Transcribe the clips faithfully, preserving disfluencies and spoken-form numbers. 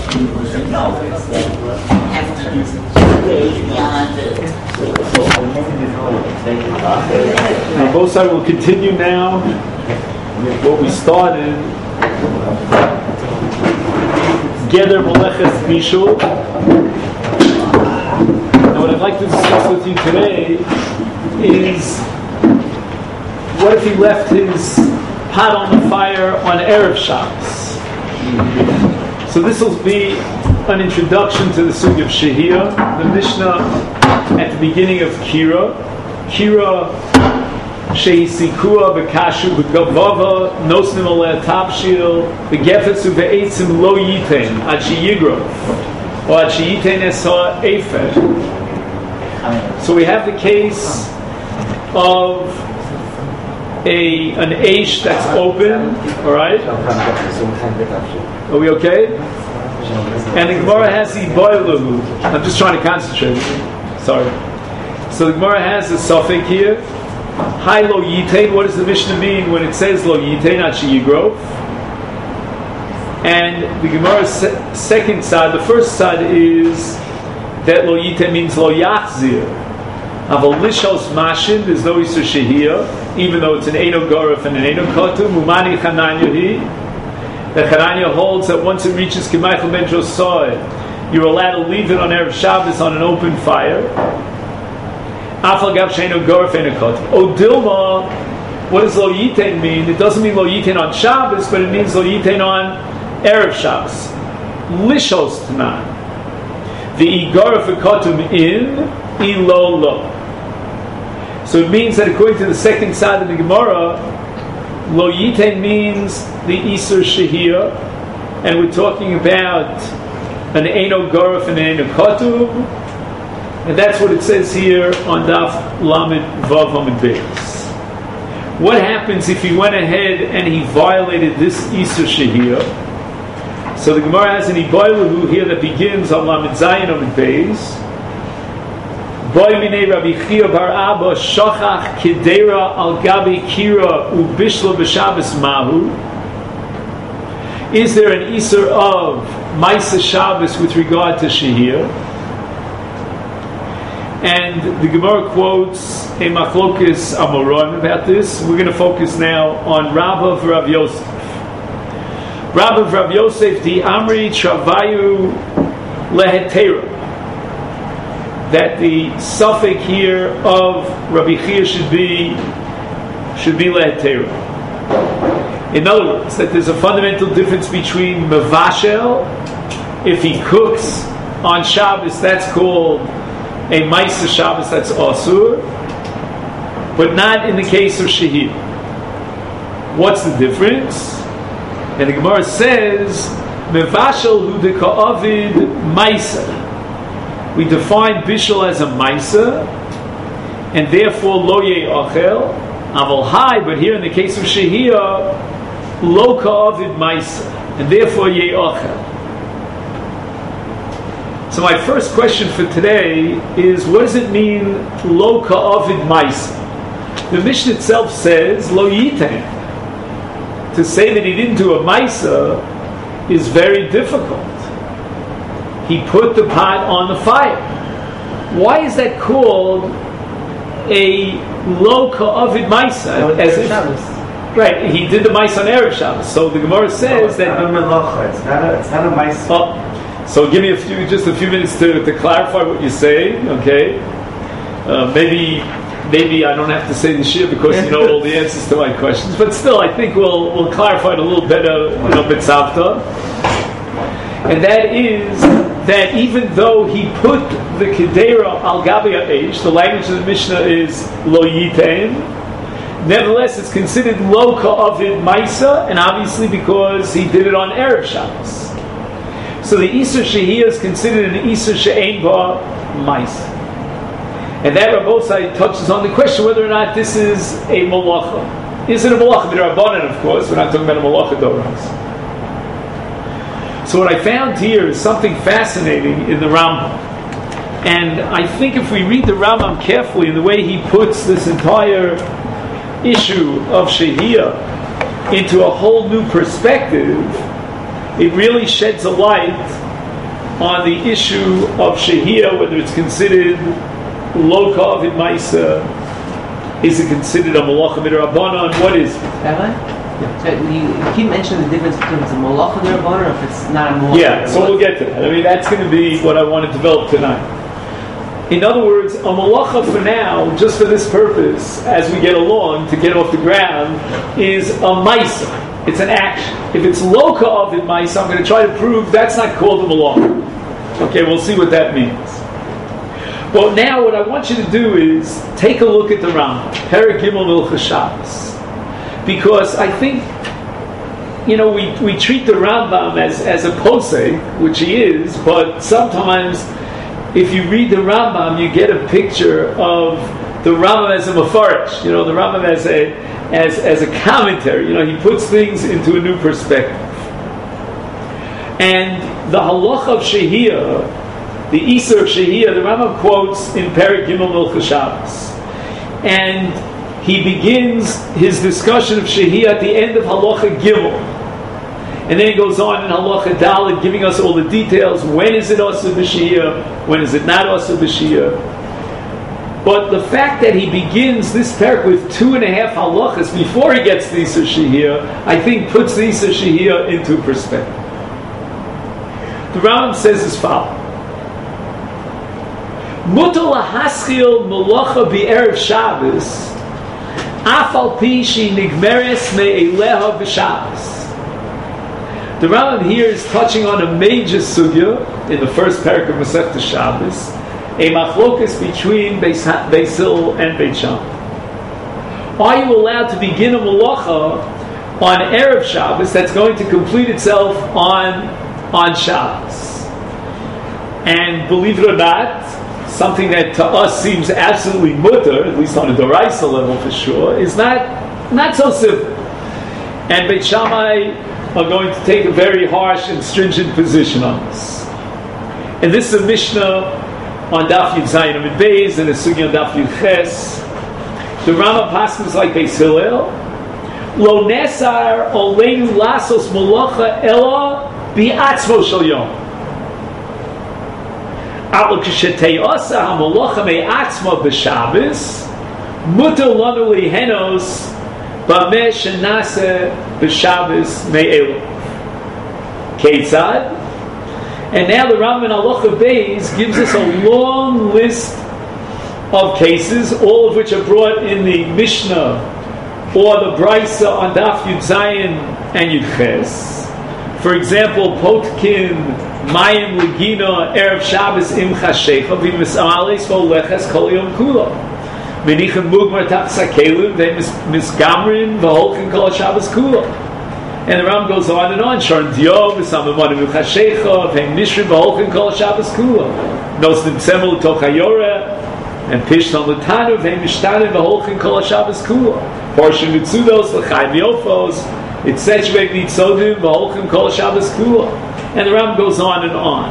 No, it's after way beyond it. Now, both sides will continue now what we started. Geder Meleches Bishul. Now, what I'd like to discuss with you today is what if he left his pot on the fire on Erev Shabbos? So this will be an introduction to the Sugya of Shehiyah. The Mishnah at the beginning of Kira. Kira Shehisikua Bekashu Begavava Nosnim Aleh Tapshil Begefetsu Ve'etzim Lo Yiten Ad Sheyigrov or Ad Sheyiten Esa Efer. So we have the case of a an Aish that's open, alright? Are we okay? And the Gemara has the Boilu. I'm just trying to concentrate. Sorry. So the Gemara has a suffix here. Hi Lo Yitain. What does the Mishnah mean when it says Lo Yitain Ad Sheyigrov? And the Gemara's se- second side, the first side is that Lo Yitain means Lo Yachzir. Aval Lishos Mashin, there's no Isur Shehiyah, even though it's an Eino Goref and an Eino Kotu. Mumani Chananya Hi. The Chananya holds that once it reaches K'maychel Ben Josai, you're allowed to leave it on Erev Shabbos on an open fire. Afal Gav Sheino Goref Eino Kotu. Odilma, what does Lo Yitain mean? It doesn't mean Lo Yitain on Shabbos, but it means Lo Yitain on Erev Shabbos. Lishos Tanan. The Igoref Kotum in Ilo Lo. So it means that according to the second side of the Gemara, Lo Yitain means the Isur Shehiyah, and we're talking about an Eino Goref and an Eino Kotum, and that's what it says here on Daf Lamed Vav Amud Beis. What happens if he went ahead and he violated this Isur Shehiyah? So the Gemara has an Iboilahu here that begins on Lamed Zayin Amud Beis. Boy minei Rabbi Chia bar Abba shachach kedera al gabi kira ubishlo b'Shabbos mahu. Is there an Isur of Maisa Shabbos with regard to Shehiyah? And the Gemara quotes a Machlokes Amoron about this. We're going to focus now on Rav of Rav Yosef. Rav of Rav Yosef di Amri Travayu Lehetera. That the suffix here of Rabbi Chia should be should be lehetera. In other words, that there's a fundamental difference between mevashel, if he cooks on Shabbos, that's called a Maisa Shabbos, that's asur, but not in the case of Shehiyah. What's the difference? And the Gemara says mevashel hu deka'avid Maisa. We define Bishul as a Maisa, and therefore Lo Ye'achel, Aval Hai, but here in the case of Shehiyah, Lo Ka'avid Maisa, and therefore Ye'achel. So my first question for today is, what does it mean, Lo Ka'avid Maisa? The Mishnah itself says, Lo Yitain. To say that he didn't do a Maisa is very difficult. He put the pot on the fire. Why is that called a lo ka'avid maisa? As if, right, he did the maisa on Erev Shabbos. So the Gemara says no, that not a melacha. It's not a. It's not a maisa. Oh, so give me a few, just a few minutes to, to clarify what you're saying. Okay, uh, maybe maybe I don't have to say this year because you know all the answers to my questions. But still, I think we'll we'll clarify it a little better. You know, mitzavta, and that is that even though he put the kedera al gabi ha'eish, the language of the Mishnah is lo yitain, nevertheless it's considered lo ka'avid maisa, and obviously because he did it on Erev Shabbos. So the Isur Shehiyah is considered an Isur she'ein ba maisa. And that Rabbosai touches on the question whether or not this is a malacha. Is it a malacha? B'Rabbanan, of course, we're not talking about a malacha doros. So what I found here is something fascinating in the Rambam. And I think if we read the Rambam carefully in the way he puts this entire issue of Shehiyah into a whole new perspective, it really sheds a light on the issue of Shehiyah, whether it's considered Loka Avid Maisa, is it considered a Malacha Midrabanan? What is it? Rabbi? So you, you keep mentioning the difference between if it's a Malacha Midrabanan or if it's not a Malacha. Yeah, so we'll get to that. I mean, that's going to be what I want to develop tonight. In other words, a Malacha for now, just for this purpose, as we get along, to get off the ground, is a Maisa. It's an action. If it's Loka Avid Maisa, I'm going to try to prove that's not called a Malacha. Okay, we'll see what that means. But now what I want you to do is take a look at the Rambam, Perek Gimel Hilchos Shabbos. Because I think, you know, we, we treat the Rambam as, as a posek, which he is, but sometimes if you read the Rambam, you get a picture of the Rambam as a mafarish, you know, the Rambam as a, as, as a commentary. You know, he puts things into a new perspective. And the halacha of Shehiyah, the Isur of Shehiyah, the Rambam quotes in Perek Gimel Hilchos Shabbos. And he begins his discussion of Shehiyah at the end of Halacha Gimel. And then he goes on in Halacha Dalet, giving us all the details. When is it Asur B'Shehiyah? When is it not Asur B'Shehiyah? But the fact that he begins this perek with two and a half halachas before he gets to the Isur Shehiyah, I think puts the Isur Shehiyah into perspective. The Rambam says as follows. Mutar lahaschil malacha b'erev Shabbos, af al pi she nigmeres me'eleha b'Shabbos. The Rambam here is touching on a major sugya in the first parak of Masechta Shabbos, a machlokas between Beis Hillel and Beit Shammai. Are you allowed to begin a malacha on erev Shabbos that's going to complete itself on on Shabbos? And believe it or not, something that to us seems absolutely mutter, at least on a Doraisa level for sure, is not not so simple. And Beit Shammai are going to take a very harsh and stringent position on this. And this is a Mishnah on Daf Yud Zayin Amud Beis and a Sugi on Daf Yud Ches. The Rambam passes like Beis Hillel. Lo nesar oleinu lasos malacha ela bi'atzmo shel yom. Alo ksheteyasa hamalacha me'atzmo b'Shabbos mutar lanu lihenos b'meh shenase b'Shabbos me'elu. Keitzad. And now the Rambam in Halacha Beis gives us a long list of cases, all of which are brought in the Mishnah or the Brisa on Daf Yud Zayin and Yud Ches. For example, Potkin Mayim Legina Erev Shabbos Im Chashecha V'Misales V'Oleches Kol Yom Kula Menichem Mugmar Tachas HaKelim V'Misgamrin V'Holchin Kol Shabbos Kula. And the Ram goes on and on. Sharon Diov V'Samamanim V'Chashecha V'Mishrim V'Holchin Kol Shabbos Kula Nosnim Tzemel Tochayore and Pishtan Latanu V'Mishtanim V'Holchin Kol Shabbos Kula Portion Mitzudos L'Chaim Yofos It's Sechvei Nitzodim V'Holchin Kol Shabbos Kula. And the Rambam goes on and on.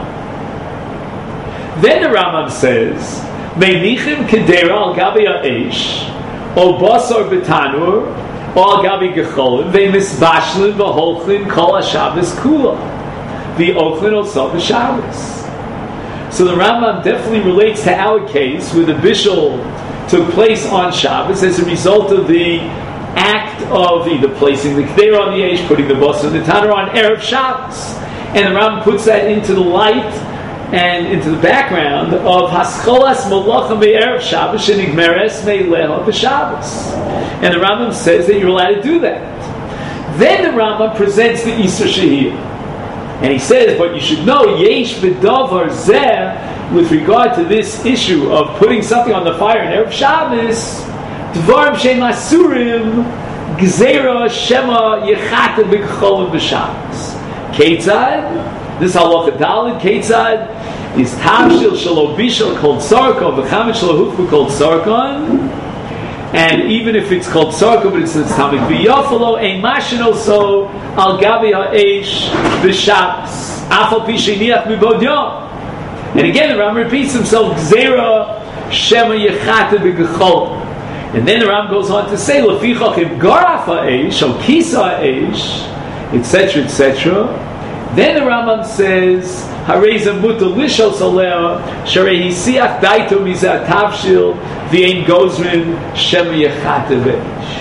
Then the Rambam says, Meinichim Kedera Al Gabi Ha'esh O Basar B'Tanur O Al Gabi Gecholim Ve'Misbashlin V'Holchin Kol HaShabbos Kula V'Ochlin Osov HaShabbos. So the Rambam definitely relates to our case where the bishul took place on Shabbos as a result of the act of either placing the Kedera on the Eish, putting the Basar on the Tanur on Erev Shabbos. And the Rambam puts that into the light and into the background of Hascholas Malacha Be'erev Shabbos Shenigmeres Me'eleha B'Shabbos. And the Rambam says that you're allowed to do that. Then the Rambam presents the Isur Shehiyah. And he says, but you should know, Yesh V'Davar Zeh, with regard to this issue of putting something on the fire in Erev Shabbos, Dvarim Shem Asurim Gzeira Shema Yechata B'Cholim B'Shabbos. Keitzad, this halacha dalid, Keitzad is tavshil shelo bishel called sarkon, v'chamet shelo hukbu called sarkon, and even if it's called sarkon, but it's a tamik v'yafalo, ein mashin also al gabi ha'esh b'shabbos, afal pi sheiniach mibod yom. And again, the Ram repeats himself, Gzeira shema yechata b'gechol. And then the Ram goes on to say, lefichach im garaf ha'esh, o kisa ha'esh, etc., et cetera. Then the Rambam says, Hareza muta lishos aleh, sharei hisiach daito mizat tavshil, v'ein gozrin shem yechatevesh.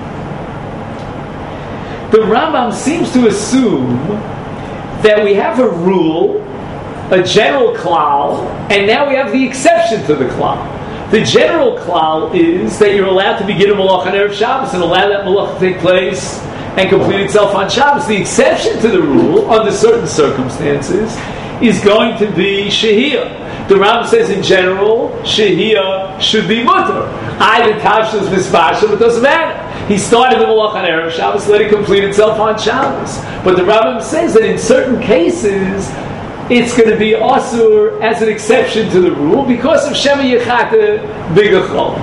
The Rambam seems to assume that we have a rule, a general klal, and now we have the exception to the klal. The general klal is that you're allowed to begin a malach on Erev Shabbos and allow that malach to take place and complete itself on Shabbos. The exception to the rule, under certain circumstances, is going to be shehiyah. The Rambam says in general, shehiyah should be mutter. Either tavshil is misvashel, it doesn't matter. He started the malach on Erev Shabbos, let it complete itself on Shabbos. But the Rambam says that in certain cases, it's going to be asur as an exception to the rule because of Shema Yechata Bigachol.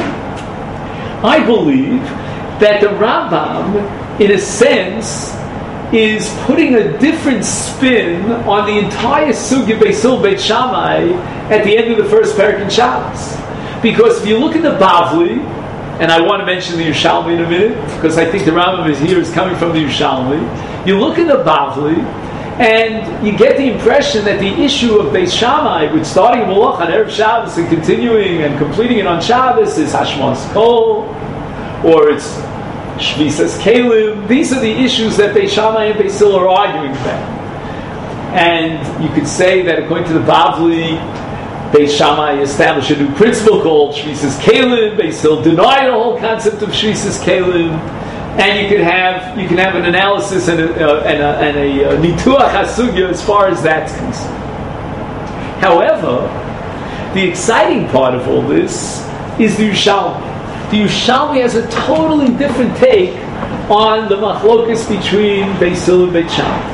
I believe that the Rambam, in a sense, is putting a different spin on the entire Sugya Beis Hillel Beit Shammai at the end of the first parak in Shabbos. Because if you look at the Bavli, and I want to mention the Yerushalmi in a minute, because I think the Rambam is here is coming from the Yerushalmi. You look at the Bavli, and you get the impression that the issue of Beis Shammai, with starting Malach on Erev Shabbos and continuing and completing it on Shabbos, is Hashmas Kol, or it's Shvisas Kalim. These are the issues that Beis Shammai and Beis Hillel are arguing about. And you could say that according to the Bavli, Beis Shammai established a new principle called Shvisas Kalim. Beis Hillel denied the whole concept of Shvisas Kalim. And you can have you can have an analysis and a uh, and a, and a, a nituach hasugya as far as that's concerned. However, the exciting part of all this is the Yerushalmi. The Yerushalmi has a totally different take on the machlokas between Beis Hillel and Beit Shammai.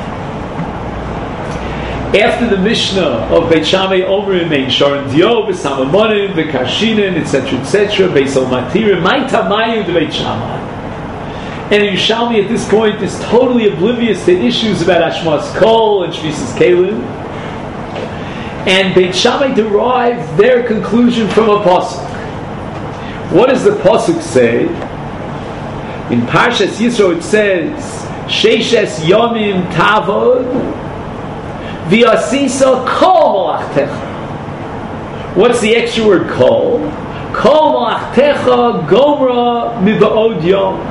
After the Mishnah of Beit Shammai, Omrim, Ein Sharon Dio, V'Samamonim, V'Kashinin, et cetera, et cetera, Beis Hillel Matirim, Mai Tamayu de Beit Shammai. And the Yerushalmi at this point is totally oblivious to issues about Hashmas Kol and Shvisas Kalim. And Beit Shammai derived their conclusion from a pasuk. What does the pasuk say? In Parshas Yisro it says, Sheishes Yomim Tavod V'Yasisa Kol Malachtecha. What's the extra word Kol? Kol Malachtecha Gomra Miba'od Yom.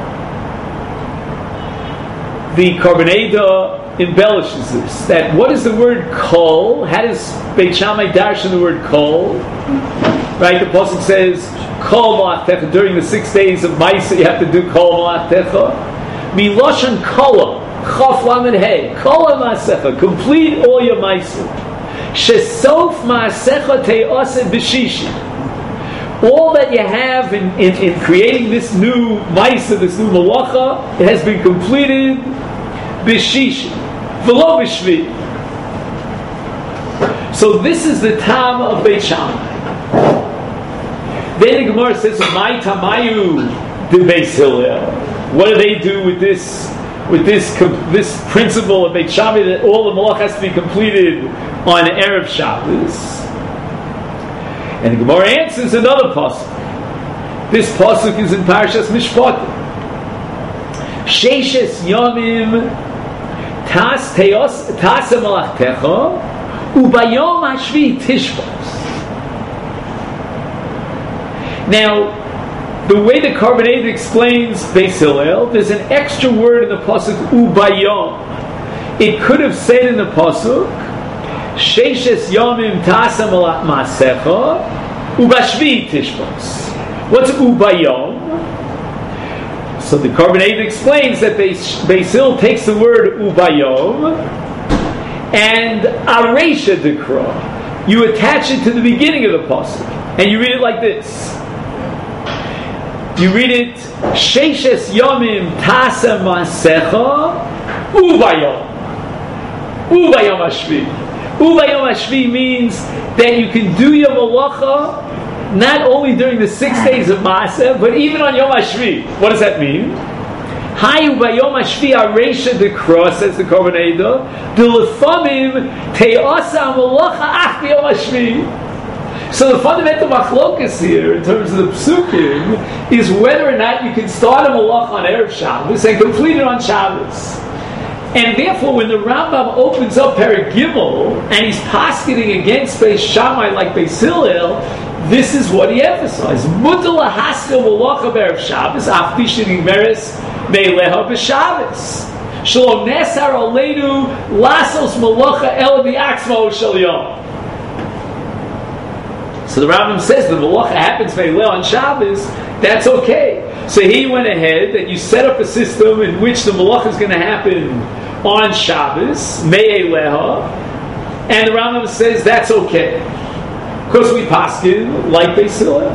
The Karbaneda embellishes this. That what is the word kol? How does Beit Shammai darshan the word kol? Right, the pasuk says kol malachtecha. During the six days of Maisa, you have to do kol malachtecha. Miloshan kola chaf lamed hey kol maasecha. Complete all your Maisa. Shesof maasecha te'ase b'shishi. All that you have in, in, in creating this new Maisa, this new Malacha, it has been completed b'shishi, v'lo b'shvi. So this is the Tam of Beit Shammai. Then the Gemara says, "My Tamayu de Beis Hillel." What do they do with this? With this this principle of Beit Shammai that all the Malach has to be completed on Erev Shabbos? And the Gemara answers another pasuk. This pasuk is in Parashas Mishpatim. Sheishes Yomim Tas Teos Tasa Malachtecha Ubayom Hashvi Tishbos. Now, the way the Karbaneda explains Beis Hillel, there's an extra word in the pasuk Ubayom. It could have said in the pasuk Sheishes Yomim Tasa Masecha Ubashvi Tishbos. What's Ubayom? So the Karbaneda explains that Beis Hillel takes the word Ubayom and Aresha Dekra. You attach it to the beginning of the pasuk and you read it like this. You read it Sheishes Yomim Tasa Masecha Ubayom Ubayom Hashvi. Ubayom Hashvi means that you can do your malacha not only during the six days of Maaseh, but even on Yom Hashvi. What does that mean? Hi Ubayom Hashvi Aresha Dekra, says the Karbaneda, D'lefamim Te'asa Malacha Ach B'Yom Hashvi. So the fundamental machlokas here, in terms of the psukim, is whether or not you can start a malacha on Erev Shabbos and complete it on Shabbos. And therefore, when the Rambam opens up Perek Gimel and he's posketing against Beis Shammai like Beis Hillel, this is what he emphasized. Mutar lahaskel malacha b'erev Shabbos, af pi shenigmeres me'eleha b'Shabbos. Shalom nesar aleinu lasos malacha ela b'atzmo shel yom. So the Rambam says the malacha happens me'eleha on Shabbos. That's okay. So he went ahead and you set up a system in which the malacha is going to happen on Shabbos, me'eleha, and the Rambam says that's okay. Because we paskin like Beis Hillel.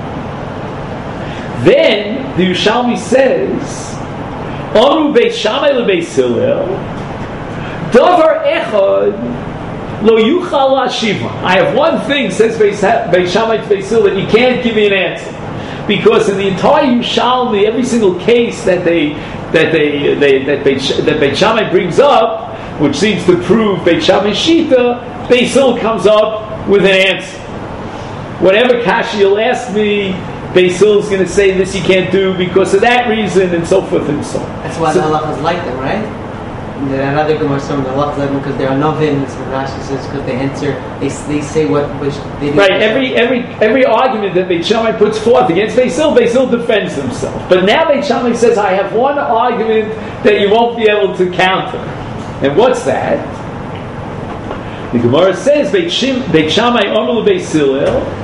Then the Yerushalmi says, Oru Beis Shammai leBeis Hillel, Davar echad lo yuchal la'ashiva. I have one thing, says Beis Shammai to Beis Hillel, that you can't give me an answer, because in the entire Yerushalmi, every single case that they that they, they that Beis, that Beis Shammai brings up, which seems to prove Beis Shammai Shita, Beis Hillel comes up with an answer. Whatever kasha you'll ask me, Beis Hillel is going to say this you can't do because of that reason, and so forth and so on. That's why so, the halachas like them, right? And there are another Gemara, some of the halachas like them because they are novins. And Rashi says because they answer, they they say what which they do. Right. Every every every argument that Beis Shammai puts forth against Beis Hillel, Beis Hillel defends himself. But now Beis Shammai says, I have one argument that you won't be able to counter, and what's that? The Gemara says, Beis Shammai omer leBeis Hillel.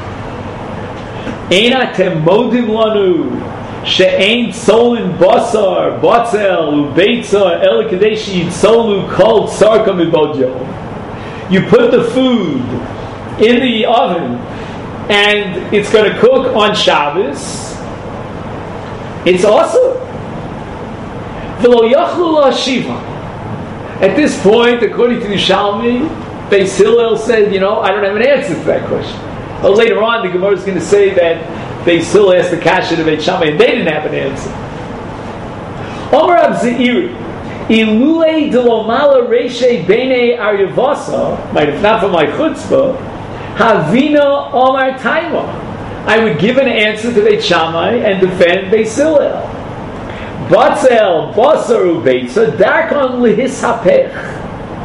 Ein atem modim lanu she'ein tzolin basar batzel ubeitza el kadesh yitzolu kol tzarka mibodyo. You put the food in the oven and it's going to cook on Shabbos. It's awesome. V'lo yachlu la'ashiva. At this point, according to the Yerushalmi, Beis Hillel said, you know, I don't have an answer to that question. Well, later on, the Gemara is going to say that Beis Hillel asked the kasha to Beis Shammai and they didn't have an answer. Omer Rav Zeiri, ilulei delomala reishe beinei aryavasa, might if not for my chutzpah, havina omar taima. I would give an answer to Beis Shammai and defend Beis Hillel. Batzel basar ubeitza darkon lihishapech.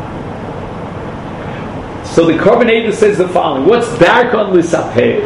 So the Korban says the following. What's Darkon Lisapech?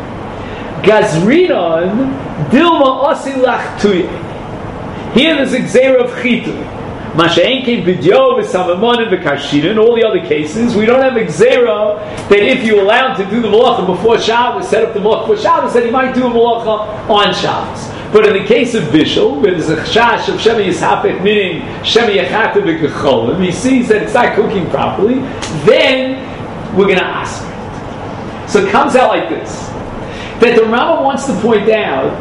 Gazrinon Dilma Osilach Tuye. Here there's a Gzeira of Chitu. Masha'enke Bidyo V'Samamon and V'Karshin. In all the other cases, we don't have a Gzeira that if you allow him to do the Malacha before Shabbos, set up the Malacha before Shabbos, then he might do a Malacha on Shabbos. But in the case of Bishul, where there's a chash of Shemi Yishapech, meaning Shemi Yachata V'Gecholim, he sees that it's not cooking properly, then we're going to ask it. So it comes out like this. That the Rambam wants to point out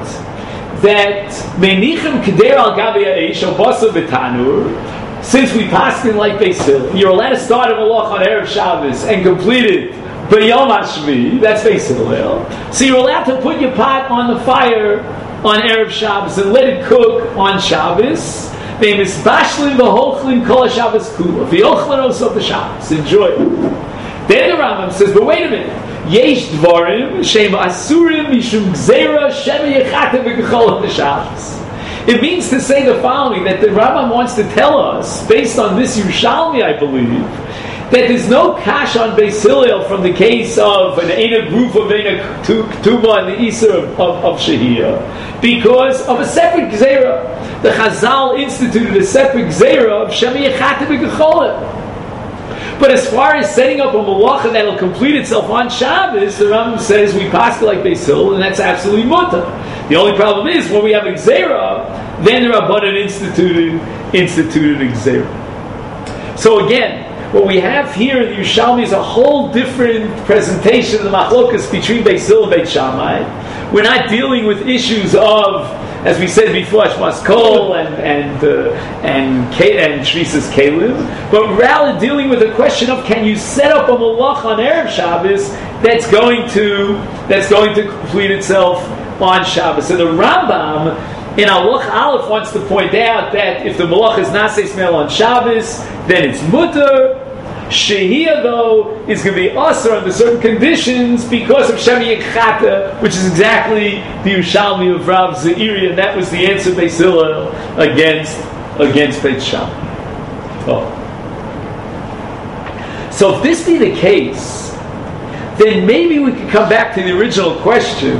that Menichem Keder al Gabi Ha'esh or Basa B'Tanur, since we passed in like Beis Hillel, you're allowed to start a Malach on Erev Shabbos and complete it B'Yom HaShvi, that's Beis Hillel. So you're allowed to put your pot on the fire on Erev Shabbos and let it cook on Shabbos. They misbashlim v'hochlim kol Shabbos kula. V'yochlenos of the Shabbos. Enjoy it. Then the Rambam says, but wait a minute. Yesh dvarim shem asurim mishum gzeira shem yechata v'gechol v'shabbos. It means to say the following, that the Rambam wants to tell us, based on this Yerushalmi, I believe, that there's no kash on Beis Hillel from the case of an Eina Gruf of Eina Ketubah and the Isser of, of, of Shehiyah, because of a separate Gzeira. The Chazal instituted a separate Gzeira of Shem Yechata V'Gecholim. But as far as setting up a malacha that'll complete itself on Shabbos, the Rambam says we pass it like Beis Hillel, and that's absolutely mutter. The only problem is when we have a Gzeira, then the Rabbanan instituted instituted a Gzeira. So again, what we have here in the Yerushalmi is a whole different presentation of the machlokas between Beis Hillel and Beis Shammai. We're not dealing with issues of, as we said before, Shmas Kol and and uh, and and Shvisas Kalim, but rather dealing with the question of can you set up a malach on Erev Shabbos that's going to that's going to complete itself on Shabbos. And the Rambam in Halach Aleph wants to point out that if the malach is Nasei Smell on Shabbos, then it's mutter. Shehiyah, though, is going to be usher under certain conditions because of Shemi Yechata, which is exactly the Yerushalmi of Rav Zeiri, and that was the answer Beis Hillel against against Beis Shammai. Oh. So if this be the case, then maybe we could come back to the original question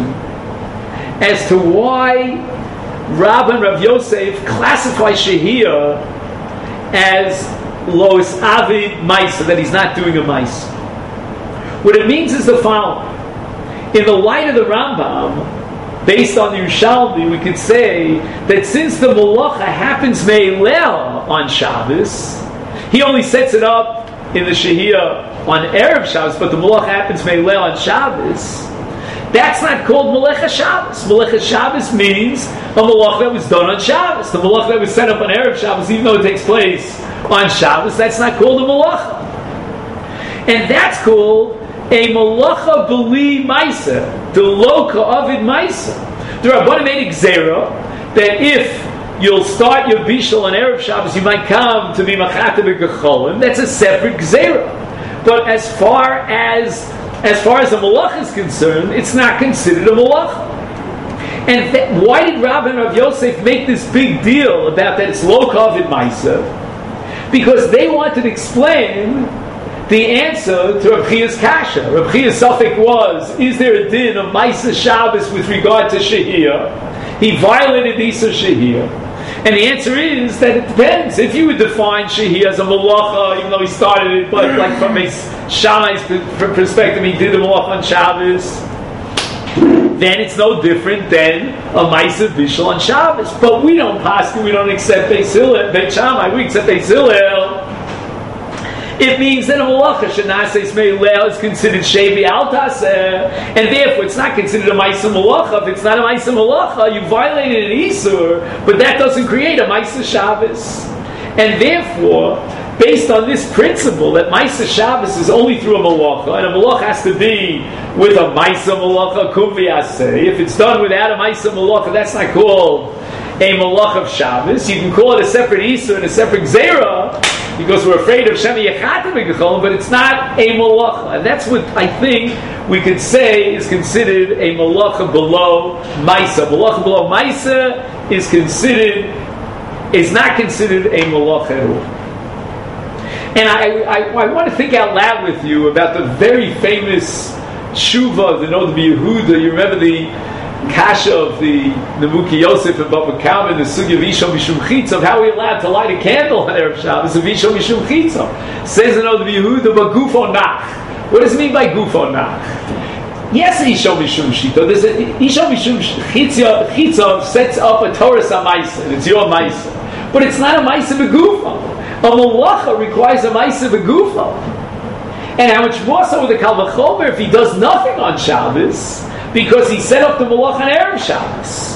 as to why Rav and Rav Yosef classify Shehiyah as Lois Avid Maisa, that he's not doing a Maisa. What it means is the following. In the light of the Rambam, based on the Yerushalmi, we could say that since the Malacha happens Me'eleh on Shabbos, he only sets it up in the Shehiyah on Erev Shabbos, but the Malacha happens Me'eleh on Shabbos. That's not called Melecha Shabbos. Melecha Shabbos means a Malacha that was done on Shabbos. The Malacha that was set up on Erev Shabbos, even though it takes place on Shabbos, that's not called a Malacha. And that's called a Malacha B'li Maisa, the Loka Avid Maisa. The Rabbanim made a Gzera that if you'll start your Bishul on Erev Shabbos, you might come to be Machata B'Gecholim. That's a separate Gzera. But as far as As far as the malach is concerned, it's not considered a malach. And th- why did Rav and Rav Yosef make this big deal about that it's lo kavid ma'isa? Because they wanted to explain the answer to Rav Chiya's kasha. Rav Chiya's suffix was, is there a din of ma'isa Shabbos with regard to Shehiyah? He violated Isa Shehiyah. And the answer is that it depends. If you would define Shehiyah as a malacha, even though he started it, but like from a Shammai's perspective, he did the malacha on Shabbos, then it's no different than a Maisa Bishul on Shabbos. But we don't pass, we don't accept Beis Hillel, Beit Shammai, we accept Beis Hillel. It means that a malacha shenaseis me'eleh is considered shevi al taseh, and therefore it's not considered a ma'isa malacha. If it's not a ma'isa malacha, you violated an isur, but that doesn't create a ma'isa Shabbos. And therefore, based on this principle that ma'isa Shabbos is only through a malacha, and a malacha has to be with a ma'isa malacha kum v'yaseh. If it's done without a ma'isa malacha, that's not called a malach of Shabbos. You can call it a separate isur and a separate gzera, because we're afraid of Shemi Yechatim B'Gecholim, but it's not a malacha. And that's what I think we could say is considered a malacha below Maisa. Malacha below Maisa is considered, is not considered a malacha at all. And I, I, I want to think out loud with you about the very famous Shuva of the Noda B'Yehuda. You remember the Kasha of the Nebuki Yosef and Baba Kalman, the Sugya Vishom Mishum Chitza, of how are we allowed to light a candle on Erev Shabbos, a Vishom Mishum Chitza. Says in Od Yehuda, but Gufo Nach. What does it mean by Gufo Nach? Yes, Ishom Mishum Chitza. There's a Ishom Mishum Chitza sets up a Torah Samaisa, and it's your Maisa. But it's not a Maisa Begufo. A Malacha requires a Maisa Begufo. And how much more so with the Kal V'chomer if he does nothing on Shabbos, because he set up the malach on Erev Shabbos.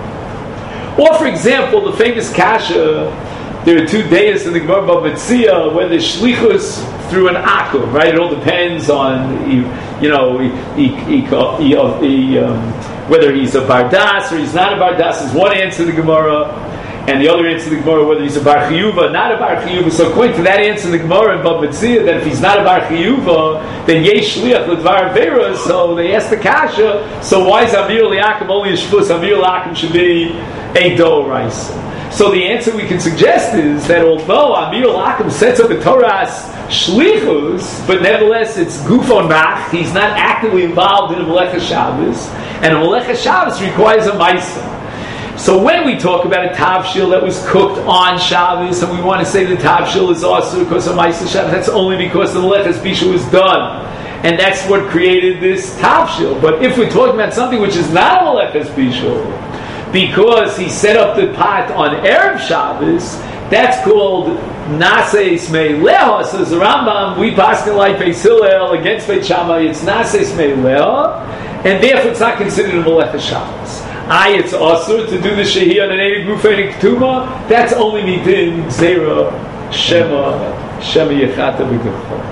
Or, for example, the famous kasha, there are two days in the Gemara Bava Metzia where the shlichus through an akum, right? It all depends on, you know, he, he, he, he, he, um, whether he's a bardas or he's not a bardas is one answer to the Gemara, and the other answer to the Gemara whether he's a bar chiyuva, not a bar chiyuva. So according to that answer in the Gemara in Bava Metzia, that if he's not a bar chiyuva, then yesh shliach l'dvar vera. So they asked the kasha, so why is Amir Liakim only a shvus? Amir Liakim should be a doraisa. So the answer we can suggest is that although Amir Liakim sets up the Torah's shlichus, but nevertheless it's gufo nach, he's not actively involved in a Melecha Shabbos, and a Melecha Shabbos requires a maisa. So when we talk about a tavshil that was cooked on Shabbos, and we want to say the tavshil is also because of Ma'aseh Shabbos, that's only because the Meleches Bishul was done, and that's what created this tavshil. But if we're talking about something which is not a Meleches Bishul, because he set up the pot on Erev Shabbos, that's called Naseis Me'eleh. Says the Rambam, we pass in like Beis Hillel against Beit Shammai, it's Naseis Me'eleh, and therefore it's not considered a Meleches Shabbos. I, it's also to do the Shehiyah on an Eid Gufay Ketuma. That's only Nidin Zera Shema Shema Yechata B'Gechol.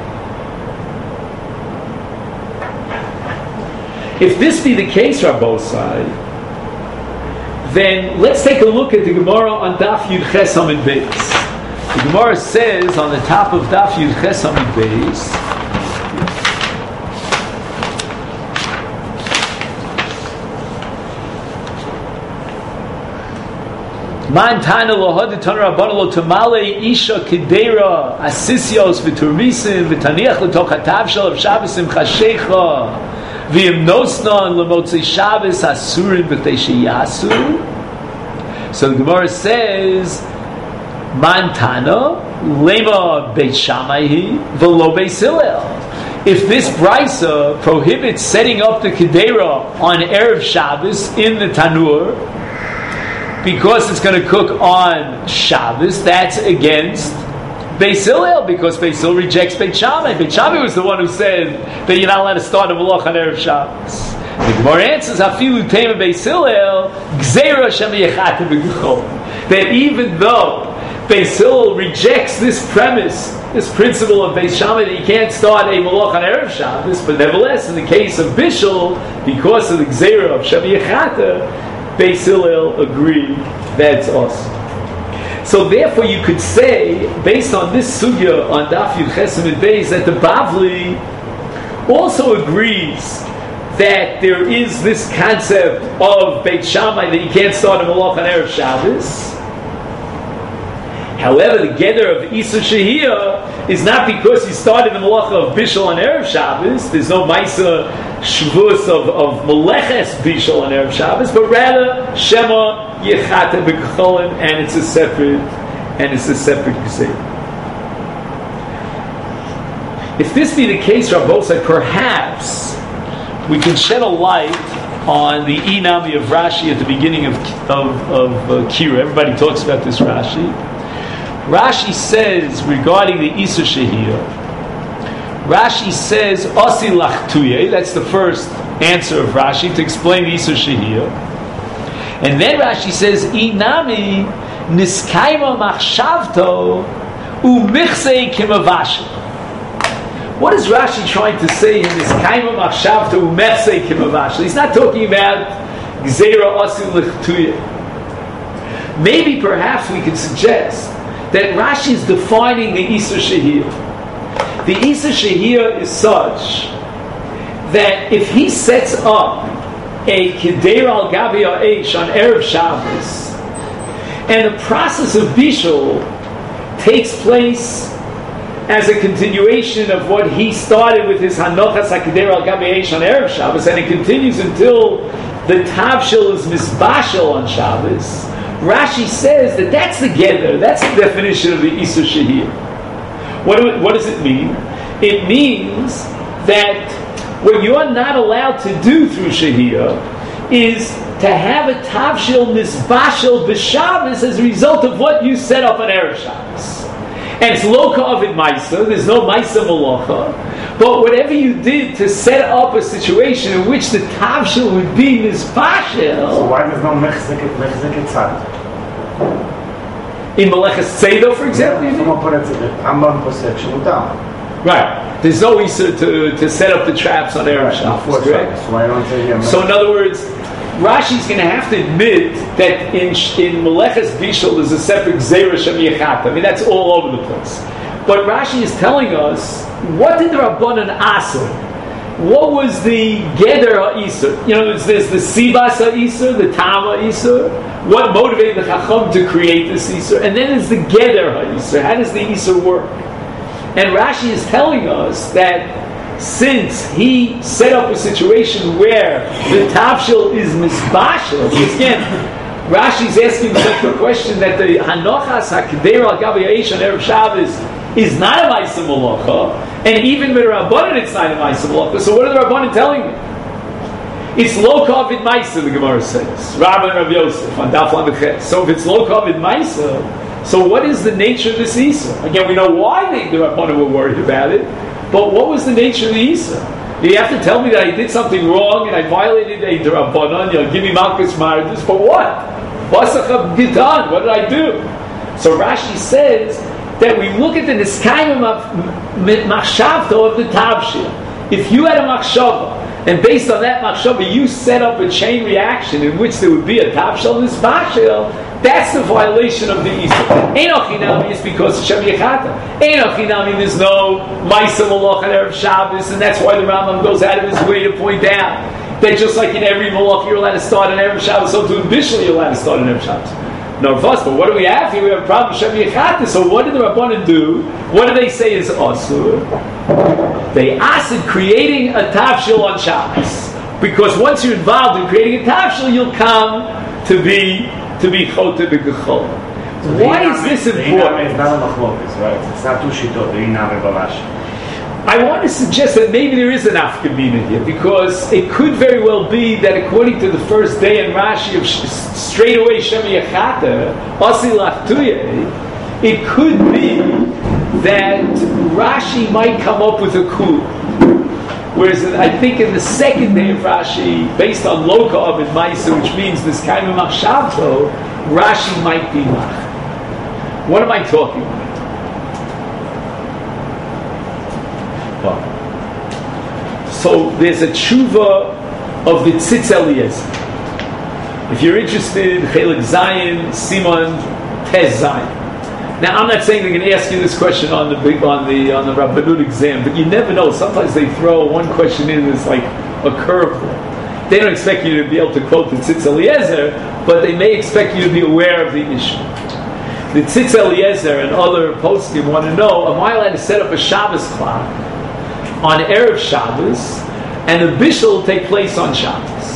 If this be the case, Rabbosai, then let's take a look at the Gemara on Daf Yud Ches Amud Beis. The Gemara says on the top of Daf Yud Ches Amud Beis, Mantana lohad tanur rabbanon lo tamale isha kedera asisios v'turmisim v'taniach l'toch hatavshel of Shabbos im chashecha v'im nosnon l'motzei Shabbos asurim b'chtei sheyasu. So the Gemara says, Mantana lema Beit Shammai v'lo Beis Hillel. If this brisa prohibits setting up the kedera on Erev Shabbos in the tanur because it's going to cook on Shabbos, that's against Beis Hillel, because Beis Hillel rejects Beit Shammai. Beit Shammai was the one who said that you're not allowed to start a malach on Erev Shabbos. The Gemara answers, Hafilu Tema Beis Hillel, Gzeira Shem Yechata B'Gechol. That even though Beis Hillel rejects this premise, this principle of Beis Shammai, that you can't start a malach on Erev Shabbos, but nevertheless, in the case of Bishul, because of the Gzeira of Shem Yechata, Beis Hillel agreed that's awesome. So therefore you could say, based on this sugya on Daf Yud Chesed Beis, that the Bavli also agrees that there is this concept of Beit Shammai that you can't start a malach on Erev Shabbos. However, the gather of Isur Shehiyah is not because he started the malacha of Bishul on Erev Shabbos. There's no Maisa Shvus of, of Meleches Bishul on Erev Shabbos, but rather Shema Yechata B'Cholim, and it's a separate and it's a separate Gesed. If this be the case, Rabbosai, perhaps we can shed a light on the Inami of Rashi at the beginning of of, of uh, Kira. Everybody talks about this Rashi. Rashi says regarding the Isur Shehiyah, Rashi says Asi Lachtuye. That's the first answer of Rashi to explain the Isur Shehiyah. And then Rashi says Inami Niskaima Machshavto Umichsei Kimavashel. What is Rashi trying to say in this Kaima Machshavta Umechsei Kimavashel? He's not talking about Gzeira Asil Lechtuya. Maybe perhaps we could suggest that Rashi is defining the Isur Shehiyah. The Isur Shehiyah is such that if he sets up a Kedera al Gabi Ha'esh on Erev Shabbos, and the process of Bishul takes place as a continuation of what he started with his Hanochas HaKedera al Gabi Ha'esh on Erev Shabbos, and it continues until the Tavshil is Misbashel on Shabbos, Rashi says that that's the Geder, that's the definition of the Isur Shehiyah. What, do it, what does it mean? It means that what you're not allowed to do through Shehiyah is to have a Tavshil Misbashel B'Shabbos as a result of what you set up on Erev Shabbos. And it's loka avid maisa, there's no maisa malacha. But whatever you did to set up a situation in which the tavshil would be misbashel. So why there's no mechzik tzad? In Meleches Tzeidah, for example? Someone put it to the Rambam posek shemutam. Right. There's no Isur to, to set up the traps on Erev Shabbos, correct? So why don't say here? So in other words, Rashi's going to have to admit that in in Meleches Bishul there's a separate Gzeira Shem Yechata. I mean, that's all over the place. But Rashi is telling us, what did the Rabbanan Asur? What was the Geder HaIsur? You know, there's, there's the Sibas HaIsur, the Tam HaIsur. What motivated the Chacham to create this Isur? And then there's the Geder HaIsur. How does the Isur work? And Rashi is telling us that since he set up a situation where the Tavshil is Misbashel, again, Rashi's asking the question that the Hanochas HaKedera al Gabi Ha'esh on Erev Shabbos is not a Maisa Malacha, and even with Rabbanan it's not a Maisa Malacha. So what are the Rabbanan telling me? It's lo kavid Maisa, the Gemara says. Rabban Rav Yosef on Daf Lamed Ches. So if it's lo kavid Maisa, so what is the nature of this Isur? Again, we know why they, the Rabbanan were worried about it. But what was the nature of the Isur? You have to tell me that I did something wrong and I violated a D'Rabbanan. You'll give me Malchus Martis. For what? What did I do? So Rashi says that we look at the Niskayim Machshavto of the Tavshil. If you had a Machshava, and based on that Machshava, you set up a chain reaction in which there would be a Tavshil Nisbashil, that's the violation of the Isur. Eino Chinami is because of Shem Yechata. Eino Chinami, there's no Maisa Malach on Erev Shabbos, and that's why the Rambam goes out of his way to point out that just like in every Malach you're allowed to start on Erev Shabbos, so to in Bishul you're allowed to start on Erev Shabbos. Narvas. But what do we have here? We have a problem with Shem Yechata. So what did the Rabbanan do? What do they say is Asur? They asked creating a tafshil on Shabbos. Because once you're involved in creating a tafshil, you'll come to be to be choteh b'gechol. Why is this important? It's not a machlokas, right? It's not two shitot. The iname balash. I want to suggest that maybe there is an afkamina here, because it could very well be that according to the first day in Rashi of sh- straight away Shem Yechata, Asi Lachtuye, it could be that Rashi might come up with a coup. Whereas I think in the second day of Rashi, based on Loka of and Maisa, which means this kind of machshavto, Rashi might be mach. What am I talking about? So there's a tshuva of the Tzitz Eliezer. If you're interested, Chelik Zayin, Simon, Tez Zayin. Now I'm not saying they're going to ask you this question on the big on the on the Rabbanut exam, but you never know. Sometimes they throw one question in that's like a curveball. They don't expect you to be able to quote the Tzitz Eliezer, but they may expect you to be aware of the issue. The Tzitz Eliezer and other poskim want to know: am I allowed to set up a Shabbos clock on Erev Shabbos, and the bishul will take place on Shabbos?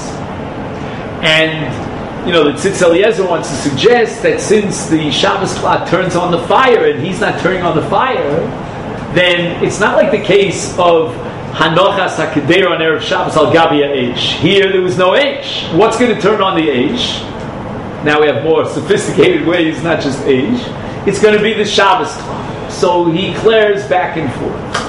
And, you know, the Tzitz Eliezer wants to suggest that since the Shabbos clock turns on the fire, and he's not turning on the fire, then it's not like the case of Hanochas HaKeder on Erev Shabbos al Gabi Eish. Here there was no Eish. What's going to turn on the Eish? Now we have more sophisticated ways, not just Eish. It's going to be the Shabbos clock. So he declares back and forth.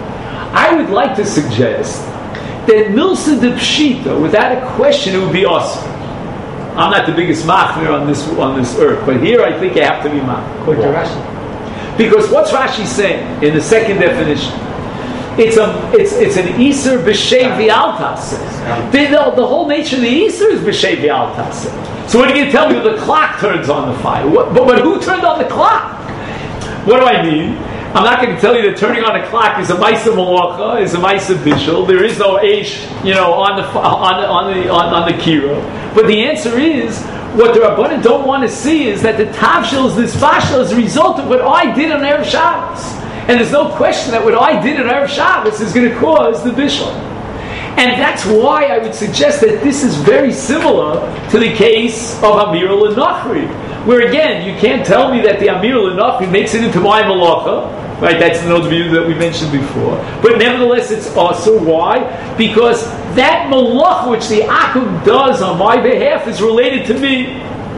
I would like to suggest that Milsa de Pshita, without a question, it would be awesome. I'm not the biggest machmir on this on this earth, but here I think you have to be machmir. According to Rashi. Because what's Rashi saying in the second definition? It's a it's it's an Iser b'shei v'altas. The, the, the whole nature of the Iser is b'shei v'altas. So what are you going to tell me? The clock turns on the fire. What, but, but who turned on the clock? What do I mean? I'm not going to tell you that turning on a clock is a Maisa Malacha, is a Maisa Bishul. There is no Eish, you know, on the on the on the on, on the Kira. But the answer is, what the Rabbanan don't want to see is that the Tavshil is this Fashil as a result of what I did on Erev Shabbos. And there's no question that what I did on Erev Shabbos is going to cause the Bishul. And that's why I would suggest that this is very similar to the case of Amir al-Nachri, where again, you can't tell me that the Amir al-Nachri makes it into my Malacha. Right, that's another view that we mentioned before. But nevertheless, it's also why? Because that malach which the akum does on my behalf is related to me.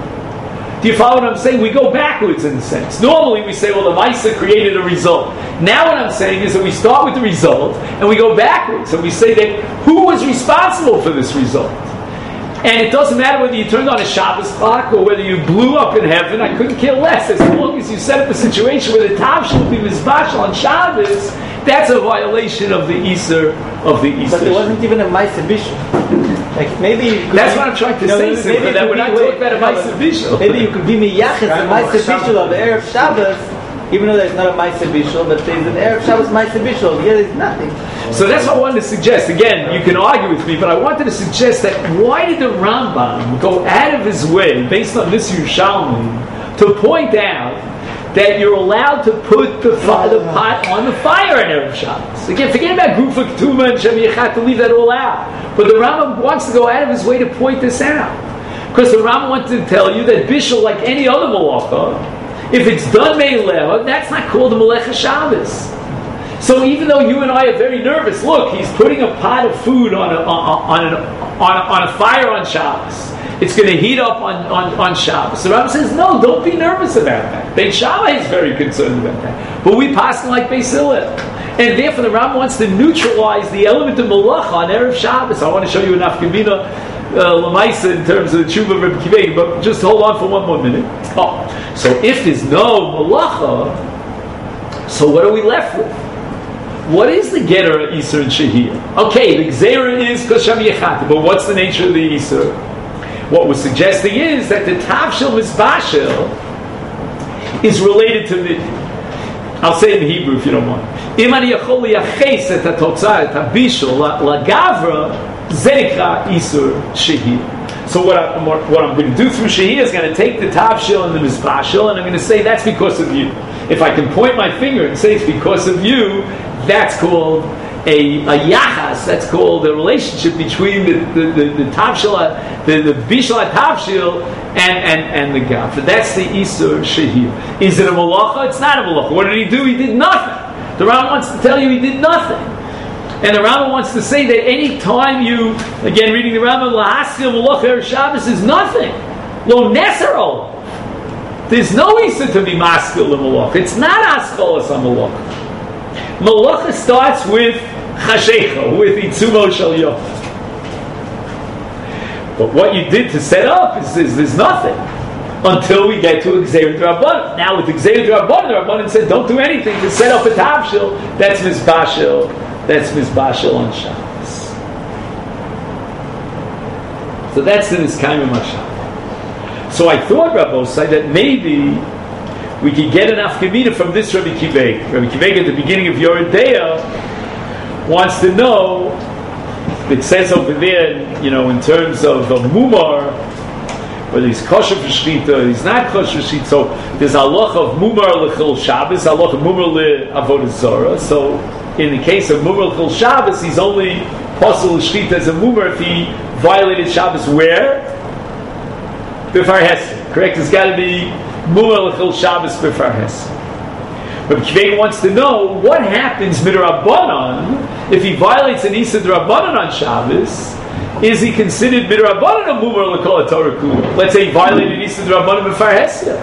Do you follow what I'm saying? We go backwards in a sense. Normally we say, well, the Maisa created a result. Now what I'm saying is that we start with the result and we go backwards and we say that who was responsible for this result? And it doesn't matter whether you turned on a Shabbos clock or whether you blew up in heaven. I couldn't care less. As long as you set up a situation where the Tavshil will be Mizbashal on Shabbos, that's a violation of the Easter of the Easter. But there wasn't even a Maisa Bishul. Like maybe you could that's be, what I'm trying to no, say. Maybe, Maybe that we're not talking about a Maisa Bishul. Maybe you could be miyachas the Maisa Bishul of the Erev Shabbos. Even though there's not a Maisa Bishul, but there's an Erev Shabbos Maisa Bishul. Here there's nothing. So that's what I wanted to suggest. Again, you can argue with me, but I wanted to suggest that why did the Rambam go out of his way, based on this Yerushalmi, to point out that you're allowed to put the, fi- the pot on the fire in Erev Shabbos? Again, forget about Gufa Ketuma and Shem Yechat, to leave that all out. But the Rambam wants to go out of his way to point this out. Because the Rambam wanted to tell you that Bishul, like any other Malacha, if it's done Me'eleha, that's not called a Melecha Shabbos. So even though you and I are very nervous, look, he's putting a pot of food on a, on, a, on, a, on a fire on Shabbos. It's going to heat up on, on, on Shabbos. So Rambam says, no, don't be nervous about that. Beit Shammai is very concerned about that. But we pass like Beis Hillel. And therefore the Rambam wants to neutralize the element of Malacha on Erev Shabbos. I want to show you an Afkamina Lamaisa in terms of the Tshuva of Rebbe Kivei, but just hold on for one more minute. Oh, so if there's no Malacha, so what are we left with? What is the Getter Isur and Shehiyah? Okay, the Gzeira is Kasham Yechata, but what's the nature of the Isur? What we're suggesting is that the Tavshil Mizbashel is related to the. I'll say it in Hebrew if you don't mind. Im ani yachol liyaches et hatotzah et habishul lagavra zenikra Isur Shehiyah. So what, I, what I'm going to do through Shehiyah is going to take the Tavshil and the Mizbashil, and I'm going to say that's because of you. If I can point my finger and say it's because of you, that's called a, a Yachas, that's called a relationship between the the, the, the Tavshil, the, the Bishal Tavshil, and, and, and the Gaf. That's the Isur Shehiyah. Is it a Malacha? It's not a Malacha. What did he do? He did nothing. The Rambam wants to tell you he did nothing. And the Rambam wants to say that any time you, again reading the Rambam, Lahaskil Malach Erev Shabbos is nothing. Lo Nesero. There's no Isa to be Maskil the Malach. It's not Askalas on Malach. Malach starts with Chashecha, with Itzumo Shal Yom. But what you did to set up is, is there's nothing. Until we get to Gzeirah D'Rabbanan. Now with Gzeirah D'Rabbanan, the Rabbanan said don't do anything to set up a Tavshil. That's Mizbashil. That's Mizbashil on Shabbos. So that's the Niskayim Mashal. So I thought, Rabbosai, that maybe we could get an Afkamina from this Rabbi Kiveg. Rabbi Kiveg at the beginning of Yoredeya wants to know, it says over there, you know, in terms of a Mumar, whether he's kosher for shchita, he's not kosher for shchita. So there's halach of mumar lechil Shabbos, halach of mumar le'avodah zarah. So in the case of mumar lechil Shabbos, he's only possible shchita as a mumar if he violated Shabbos where? Befar Hesed. Correct? It's got to be mumar lechil Shabbos befar Hesed. But Kiveg wants to know what happens midrabbanan if he violates an Isa D'Rabbanan on Shabbos. Is he considered midrabbanan a mumar l'kol Torah kula? Let's say he violated Isa D'Rabbanan b'far Hesed.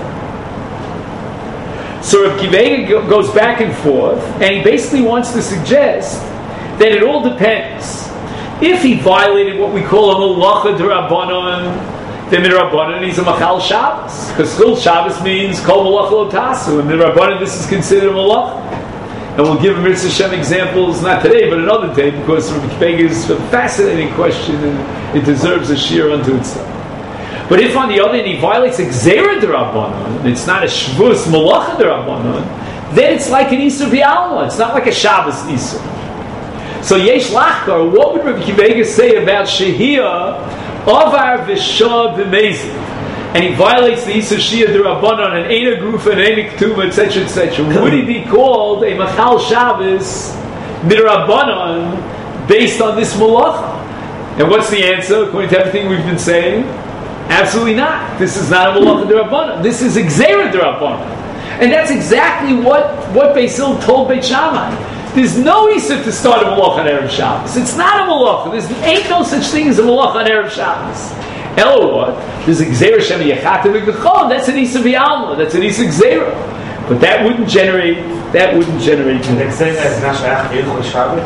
So Reb Kivega goes back and forth, and he basically wants to suggest that it all depends. If he violated what we call a malacha D'Rabbanan, then midrabbanan he's a machal Shabbos, because still Shabbos means kol malacha lo tasu, and midrabbanan this is considered a malacha. And we'll give Mitzvah Shem examples, not today, but another day, because Rabbi Kiveg is a fascinating question and it deserves a shir unto itself. But if on the other hand he violates a Gzeirah D'Rabbanan, it's not a Shvus Malacha D'Rabbanan, then it's like an Isur B'Alma. It's not like a Shabbos Isur. So Yesh Lachkar, what would Rabbi Kiveg say about Shehiyah, Avar V'Shah B'Mezid? And he violates the Isur Shia D'Rabbanan and Eina Grufa and Eina Ketuma, et cetera, et cetera. Would he be called a Machal Shabbos D'Rabbanan based on this Malacha? And what's the answer according to everything we've been saying? Absolutely not. This is not a Malacha D'Rabbanan. This is a Gzeirah D'Rabbanan. And that's exactly what, what Beis Hillel told Beit Shammai. There's no Isur to start a Malacha on Erev Shabbos. It's not a Malacha. There ain't no such thing as a Malacha on Erev Shabbos. Elo what? There's a Gzeirah Shem Yechatem V'Gechon. That's an Isa B'Alma. That's an Isa Gzeirah. But that wouldn't generate. That wouldn't generate. They're saying that it's not Shaykh L'Ilchos Shabbos.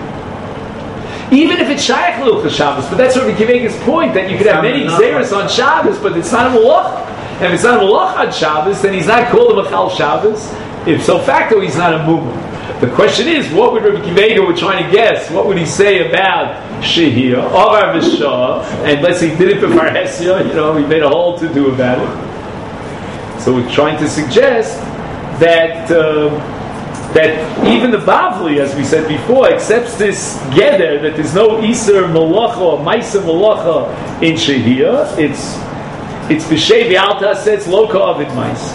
Even if it's Shaykh L'Ilchos Shabbos, but that's Rabbi Kiveg's point that you could have many Gzeiras on Shabbos, but it's not a Malacha. And if it's not a Malacha on Shabbos, then he's not called a Machal Shabbos. If so facto, he's not a Mumar. The question is, what would Rabbi Kivega, we're trying to guess, what would he say about Shehiyah, Avar V'Shah, and let's say he did it before Hesya, you know, he made a whole to-do about it. So we're trying to suggest that uh, that even the Bavli, as we said before, accepts this Geder, that there's no Isur Malacha or Maisa Malacha in Shehiyah. It's it's B'Shei V'Alta says Loka Avid Maisa.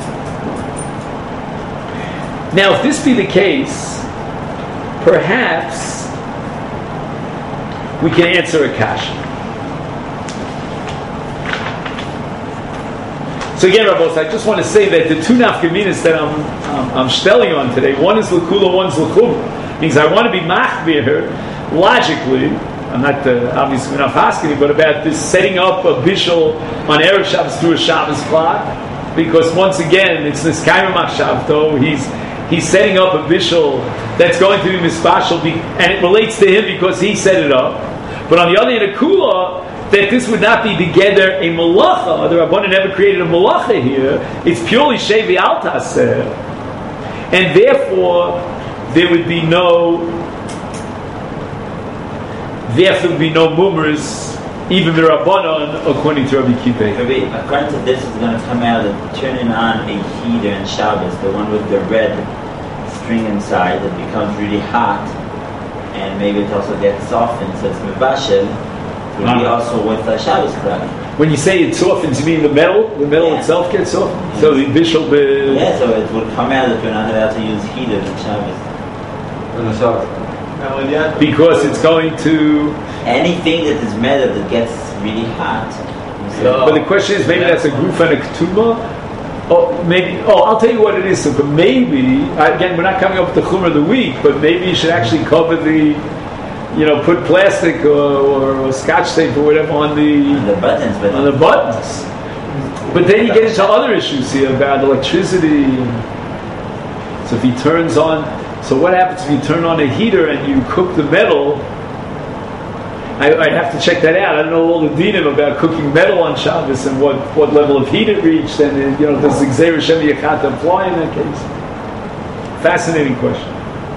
Now, if this be the case, perhaps we can answer a kasha. So again, Rabbos, I just want to say that the two nafkaminas that I'm um, I'm stelling on today, one is l'kula, one's l'chumra. Means I want to be machmir here, logically. I'm not uh, obviously enough asking you, but about this setting up a bishul on Erev Shabbos through a Shabbos clock, because once again, it's this kaima machshavto. He's He's setting up a bishul that's going to be mispashal, and it relates to him because he set it up. But on the other hand, a kula, that this would not be together a malacha. The Rabbanan never created a malacha here. It's purely shevi al taseh, and therefore there would be no, therefore would be no mumras, even the Rabbanan, according to Rabbi Kippur. According to this, it's going to come out of turning on a heater in Shabbos, the one with the red string inside that becomes really hot, and maybe it also gets softened, so it's mevashel, would be Ah. also with the Shabbos crack. When you say it softens, you mean the metal? The metal Yeah. itself gets softened? So the bishul be... Yeah, so it would come out that we're not allowed to use heater in Shabbos. Because it's going to... Anything that is metal that gets really hot. Yeah. But the question is, maybe that's a group and a ketuma? Oh, maybe... Oh, I'll tell you what it is. So maybe... Again, we're not coming up with the chumrah of the week, but maybe you should actually cover the... You know, put plastic or, or, or scotch tape or whatever on the... On the buttons. But on the buttons. But then you get into other issues here about electricity. So if he turns on... So what happens if you turn on a heater and you cook the metal? I, I have to check that out. I don't know all the dinim about cooking metal on Shabbos and what, what level of heat it reached, and uh, you know, does the Gzeir Shem Yechata apply in that case? Fascinating question.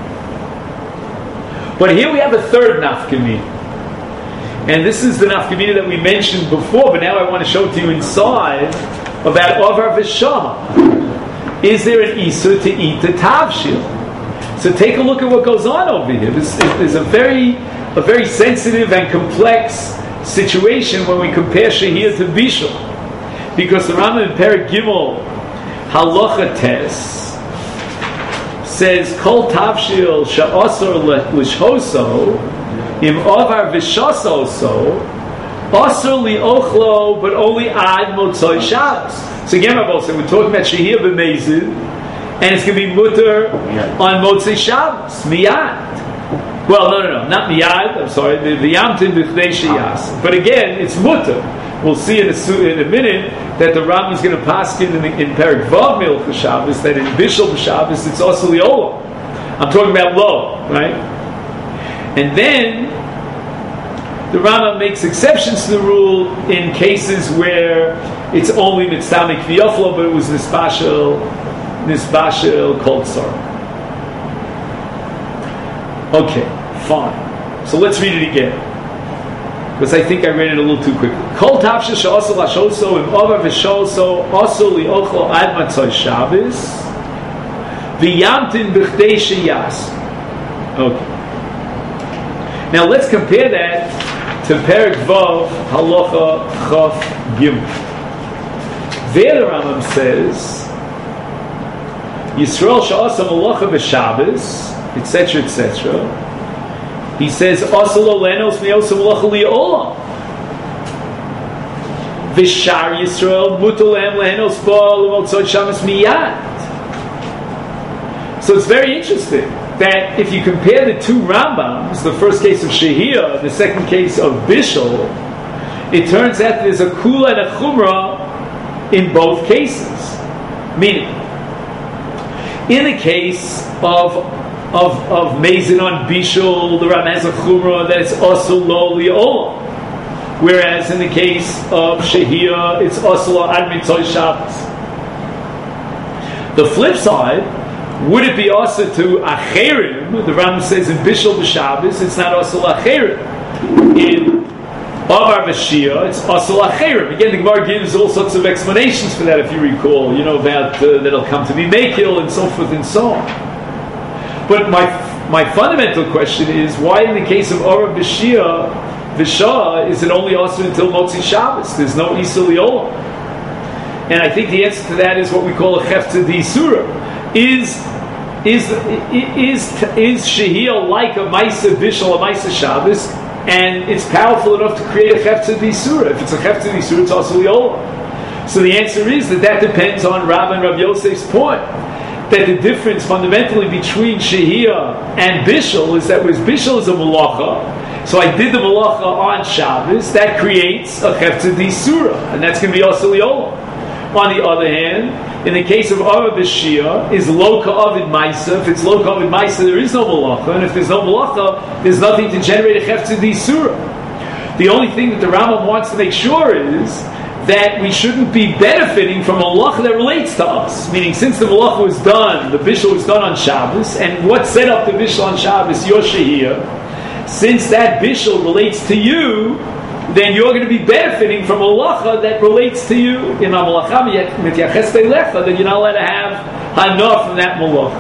But here we have a third nafkamina, and this is the nafkamina that we mentioned before, but now I want to show it to you inside about Ovar V'Shama. Is there an Isur to eat the Tavshil? So take a look at what goes on over here. This is a very, a very sensitive and complex situation when we compare Shehiyah to Bishul, because the Rambam in Perek Gimel Halacha Tes says Kol Tavshil Sha'asor L'Shoso Im Ovar V'Shasoso Asor Li'ochlo, but only Ad Motzoi Shabbos. So again, Rabbi, so we're talking about Shehiyah B'Mezid, and it's going to be mutter on Motzei Shabbos, miyad. Well, no, no, no, not miyad. I'm sorry, the v'yamtin b'chdei sheyas. But again, it's mutter. We'll see in a, in a minute that the Rambam is going to paskin in, in Perek Vav Milchus Shabbos that in Bishul Shabbos it's also li'olam. I'm talking about lo, right? And then the Rambam makes exceptions to the rule in cases where it's only mitzvah k'viyoflo, but it was nispashel. Nisbashel called Sark. Okay, fine. So let's read it again, because I think I read it a little too quickly. Kol tavshel she'asol lashoso im ovar v'shoso asol li'ochlo ad matzoi Shabbos v'yamtin b'chdei sheyas. Okay. Now let's compare that to Perek Vav Halacha Chaf Gimel. There the Rambam says Yisrael she'asa malacha b'Shabbos, et cetera, et cetera. He says, "Asa lo lenos mi'osa malacha li'olam." V'shar Yisrael mutalem lehenos ba l'motzot Shabbos miyad. So it's very interesting that if you compare the two Rambams, the first case of Shehiyah, the second case of Bishul, it turns out there's a kula and a chumrah in both cases. Meaning, in the case of of of Mezid on Bishul, the Rambam has a chumrah that it's asul lo li'olam, whereas in the case of Shehiyah, it's asul lo ad mitzvah Shabbos. The flip side, would it be asul to acherim? The Rambam says in Bishul b'Shabbos, it's not asul acherim. In Avar V'Shia, it's asul acherim. Again, the Gemara gives all sorts of explanations for that, if you recall. You know about uh, that it'll come to be mekil and so forth and so on. But my my fundamental question is, why in the case of Avar V'Shia, V'Shah, is it only asul until Motzi Shabbos? There's no Isur Li'olam. And I think the answer to that is what we call a Chefza D'Isura. Is is is is Shehiyah like a Maisa Bishul, a Maisa Shabbos? And it's powerful enough to create a Chefza D'Isura. If it's a Chefza D'Isura, it's also Li'olam. So the answer is that that depends on Rav and Rav Yosef's point, that the difference fundamentally between Shehiyah and Bishul is that with Bishul is a Malacha, so I did the Malacha on Shabbos, that creates a Chefza D'Isura, and that's going to be also Li'olam. On the other hand, in the case of Avar V'Shia, is Lo Ka'avid Maisa. If it's Lo Ka'avid Maisa, there is no Malacha, and if there's no Malacha, there's nothing to generate a Chefza D'Isura. The only thing that the Rambam wants to make sure is that we shouldn't be benefiting from a Malacha that relates to us. Meaning, since the Malacha was done, the Bishul was done on Shabbos, and what set up the Bishul on Shabbos, your Shehiyah, since that Bishul relates to you, then you're going to be benefiting from a malacha that relates to you. In a malacha mityaches leilecha, then you're not allowed to have hana from that malacha.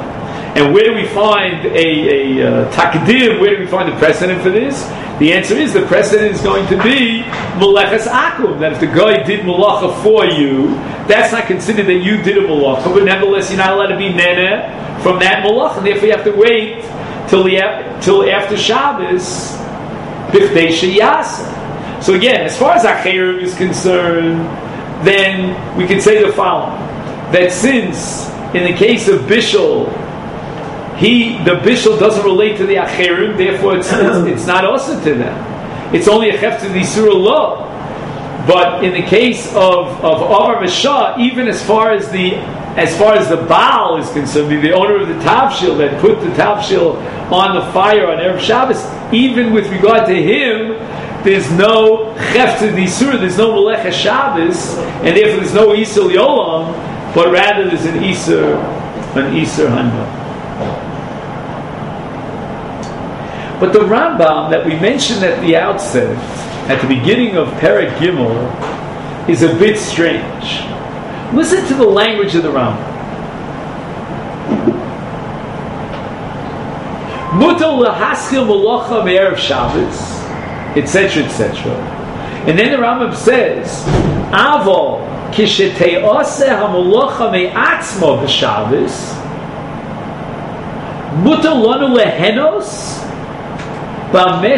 And where do we find a, a uh, takdim? Where do we find the precedent for this? The answer is the precedent is going to be Meleches Akum, that if the guy did Malacha for you, that's not considered that you did a Malacha, but nevertheless you're not allowed to be Nene from that Malacha, and therefore you have to wait till, the, till after Shabbos, B'chdei Sheyasa. So again, as far as Acherim is concerned, then we can say the following, that since in the case of Bishul, he, the Bishul doesn't relate to the Acherim, therefore it's, it's, it's not also to them. It's only a Chef to the Isur Allah. But in the case of of Avar V'Shah, even as far as the as far as the Baal is concerned, the, the owner of the Tavshil that put the Tavshil on the fire on Erev Shabbos, even with regard to him, there's no Chef to the Isur, there's no Melech Shabbos, and therefore there's no Isur Yolam, but rather there's an Isur, an Isur Hana. But the Rambam that we mentioned at the outset, at the beginning of Perek Gimel, is a bit strange. Listen to the language of the Rambam. Mutal lehaskil malacha me'erev Shabbos, et cetera, et cetera. And then the Rambam says, Avol kishete'aseh hamalacha me'atzmo b'Shabbos, mutal lanu lehenos. The Rambam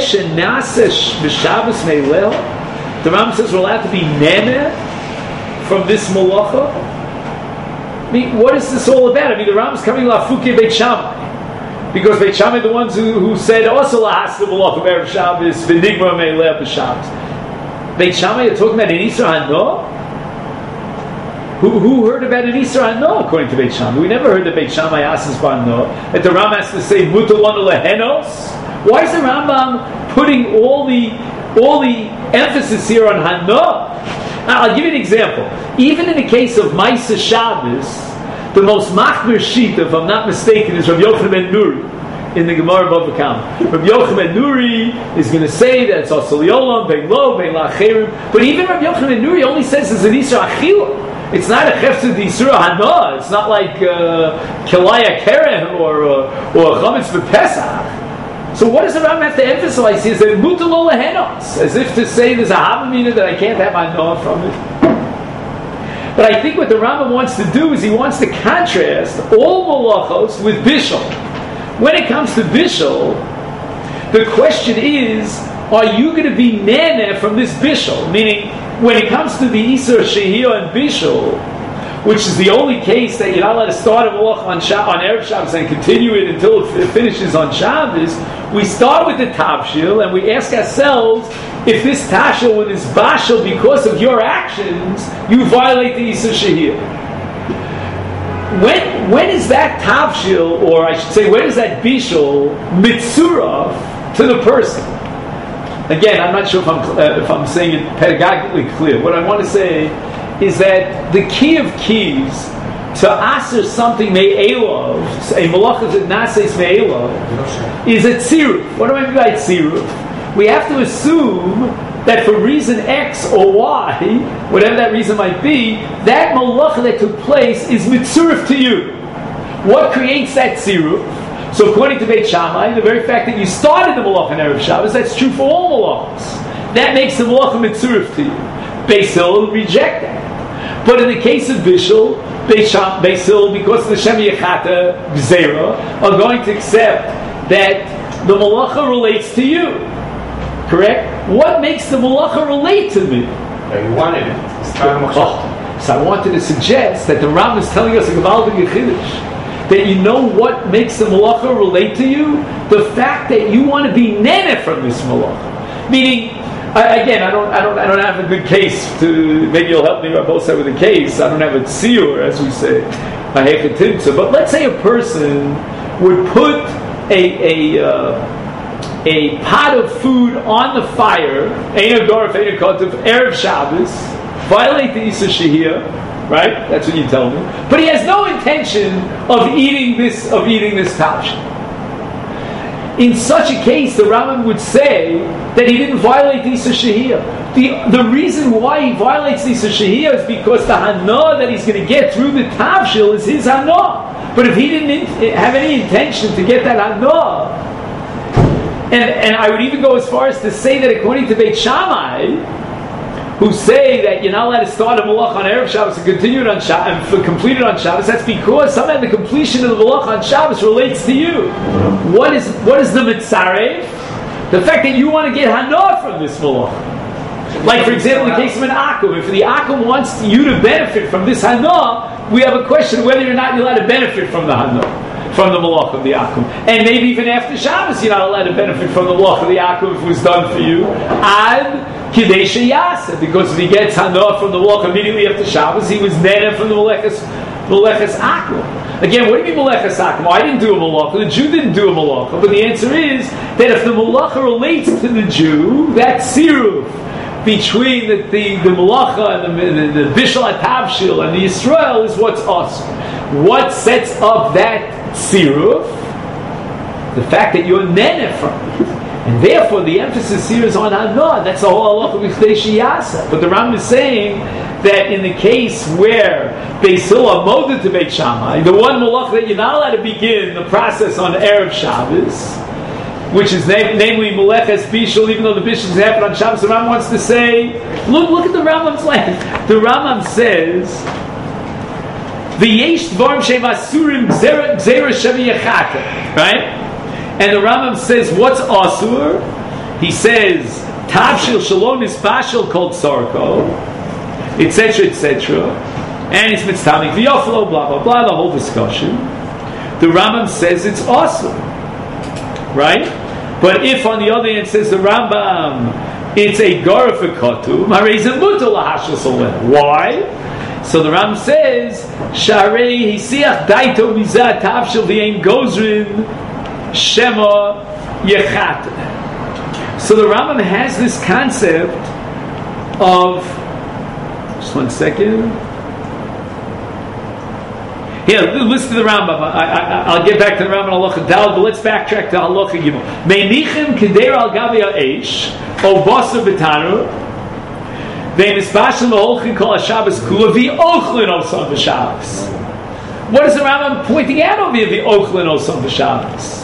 says we're allowed to be nene from this malacha. I mean, what is this all about? I mean, the Rambam's coming lafuke Beit Shammai, because Beit Shammai are the ones who, who said also lahas the malacha of Erev Shabbos v'nigma me'eleh b'Shabbos. Beit Shammai are talking about an Isur Hano. Who, who heard about an Isur Hano according to Beit Shammai? We never heard that Beit Shammai asks for Hano. That the Rambam has to say mutal lanu lehenos. Why is the Rambam putting all the all the emphasis here on Hana? Now, I'll give you an example. Even in the case of Maisa Shabbos, the most machmir sheet, if I'm not mistaken, is Rabbi Yochanan ben Nuri in the Gemara Bava Kama. Rabbi Yochanan ben Nuri is going to say that it's Asal Yolam, Ben Lo, Ben Lacherim. But even Rabbi Yochanan ben Nuri only says it's an Isur Achila. It's not a Chefzid Isur Hana. It's not like uh, Kelaya Keren or uh, or Chametz B'Pesach. So what does the Rambam have to emphasize here? Is that mutal lo lehenos, as if to say there's a havamina that I can't have my noah from it. But I think what the Rambam wants to do is he wants to contrast all malachos with bishul. When it comes to bishul, the question is, are you going to be nene from this bishul? Meaning, when it comes to the Isur Shehiyah and bishul, which is the only case that you're not allowed to start a malach on, Sha- on Erev Shabbos and continue it until it finishes on Shabbos, we start with the Tavshil and we ask ourselves, if this Tashil with this Bashil, because of your actions, you violate the Isur Shehiyah. When, when is that Tavshil, or I should say, when is that Bishul, Mitzurah to the person? Again, I'm not sure if I'm, uh, if I'm saying it pedagogically clear. What I want to say is that the key of keys to aser something me'elov, a malacha that nases me'elov, is a tziruf. What do I mean by tziruf? We have to assume that for reason X or Y, whatever that reason might be, that malacha that took place is mitzuruf to you. What creates that tziruf? So according to Beit Shammai, the very fact that you started the malacha in Erev Shabbos, that's true for all malachas. That makes the malacha mitzuruf to you. Beis Hillel will reject that. But in the case of Bishul, Beis Hillel, because of the Shem Yechata Gzeira, are going to accept that the malacha relates to you. Correct? What makes the malacha relate to me? Yeah, you wanted it. Oh, so I wanted to suggest that the Ram is telling us a Gevaldig Chiddush, that you know what makes the malacha relate to you? The fact that you want to be nene from this malacha. Meaning, I, again, I don't, I don't, I don't have a good case to. Maybe you'll help me, Rabbi, with a case. I don't have a tziyur, as we say, a hechetimtza. But let's say a person would put a a uh, a pot of food on the fire, ein agarif, ein akotiv, erev Shabbos, violate the Isur Shehiyah, right? That's what you tell me. But he has no intention of eating this of eating this tavshil. In such a case, the Rambam would say that he didn't violate Isa Shehiyah. The, the reason why he violates Isa Shehiyah is because the Hana that he's going to get through the Tavshil is his Hana. But if he didn't in, have any intention to get that Hana, and, and I would even go as far as to say that according to Beit Shammai, who say that you're not allowed to start a malach on Erev Shabbos and continue it on Shabbos and complete it on Shabbos, that's because somehow the completion of the malach on Shabbos relates to you. What is what is the mitzareh? The fact that you want to get hana from this malach. Like, for example, in the case of an akum, if the akum wants you to benefit from this hana, we have a question whether or not you're allowed to benefit from the hana, from the malach of the akum. And maybe even after Shabbos, you're not allowed to benefit from the malach of the akum if it was done for you. Ad Kidesha Yasa, because if he gets hana from the malach immediately after Shabbos, he was neder from the malachas malachas akum. Again, what do you mean malachas akum? Well, I didn't do a malacha. The Jew didn't do a malacha. But the answer is that if the malacha relates to the Jew, that siruf between the the, the malacha and the, the, the bishul atavshil and the Yisrael is what's awesome. What sets up that siruf? The fact that you're neder from it. And therefore, the emphasis here is on hana. That's the whole halacha of Kidesha Yasa. But the Rambam is saying that in the case where Beis Hillel molded to Beit Shammai, the one malach that you're not allowed to begin the process on Erev Shabbos, which is na- namely Meleches Bishul, even though the Bishul has happened on Shabbos, the Rambam wants to say, look, look at the Rambam's language. The Rambam says, "V'yesh dvarim she'em asurim gzeira shemi yachata," right? And the Rambam says, what's asur? He says, Tavshil shalom is bashil called sarko, et cetera, et cetera. And it's mitztamik v'yoflo, blah, blah, blah, the whole discussion. The Rambam says it's asur. Right? But if on the other hand says the Rambam, it's a garafikotu, marezim mutal lahashil solem. Why? So the Rambam says, Sharei hisiach daito mizah tavshil v'yein gozrin Shema Yechat. So the Rambam has this concept of, just one second. Here, listen to the Rambam. I, I, I'll get back to the Rambam Halacha Dal, but let's backtrack to Halacha Gimel. Meinichim keder al gabi ha'esh, o basa b'tanu, ve'nisbashim v'holchin kol ha'Shabbos kula v'ochlin osam v'Shabbos. What is the Rambam pointing out over here? V'ochlin osam v'Shabbos.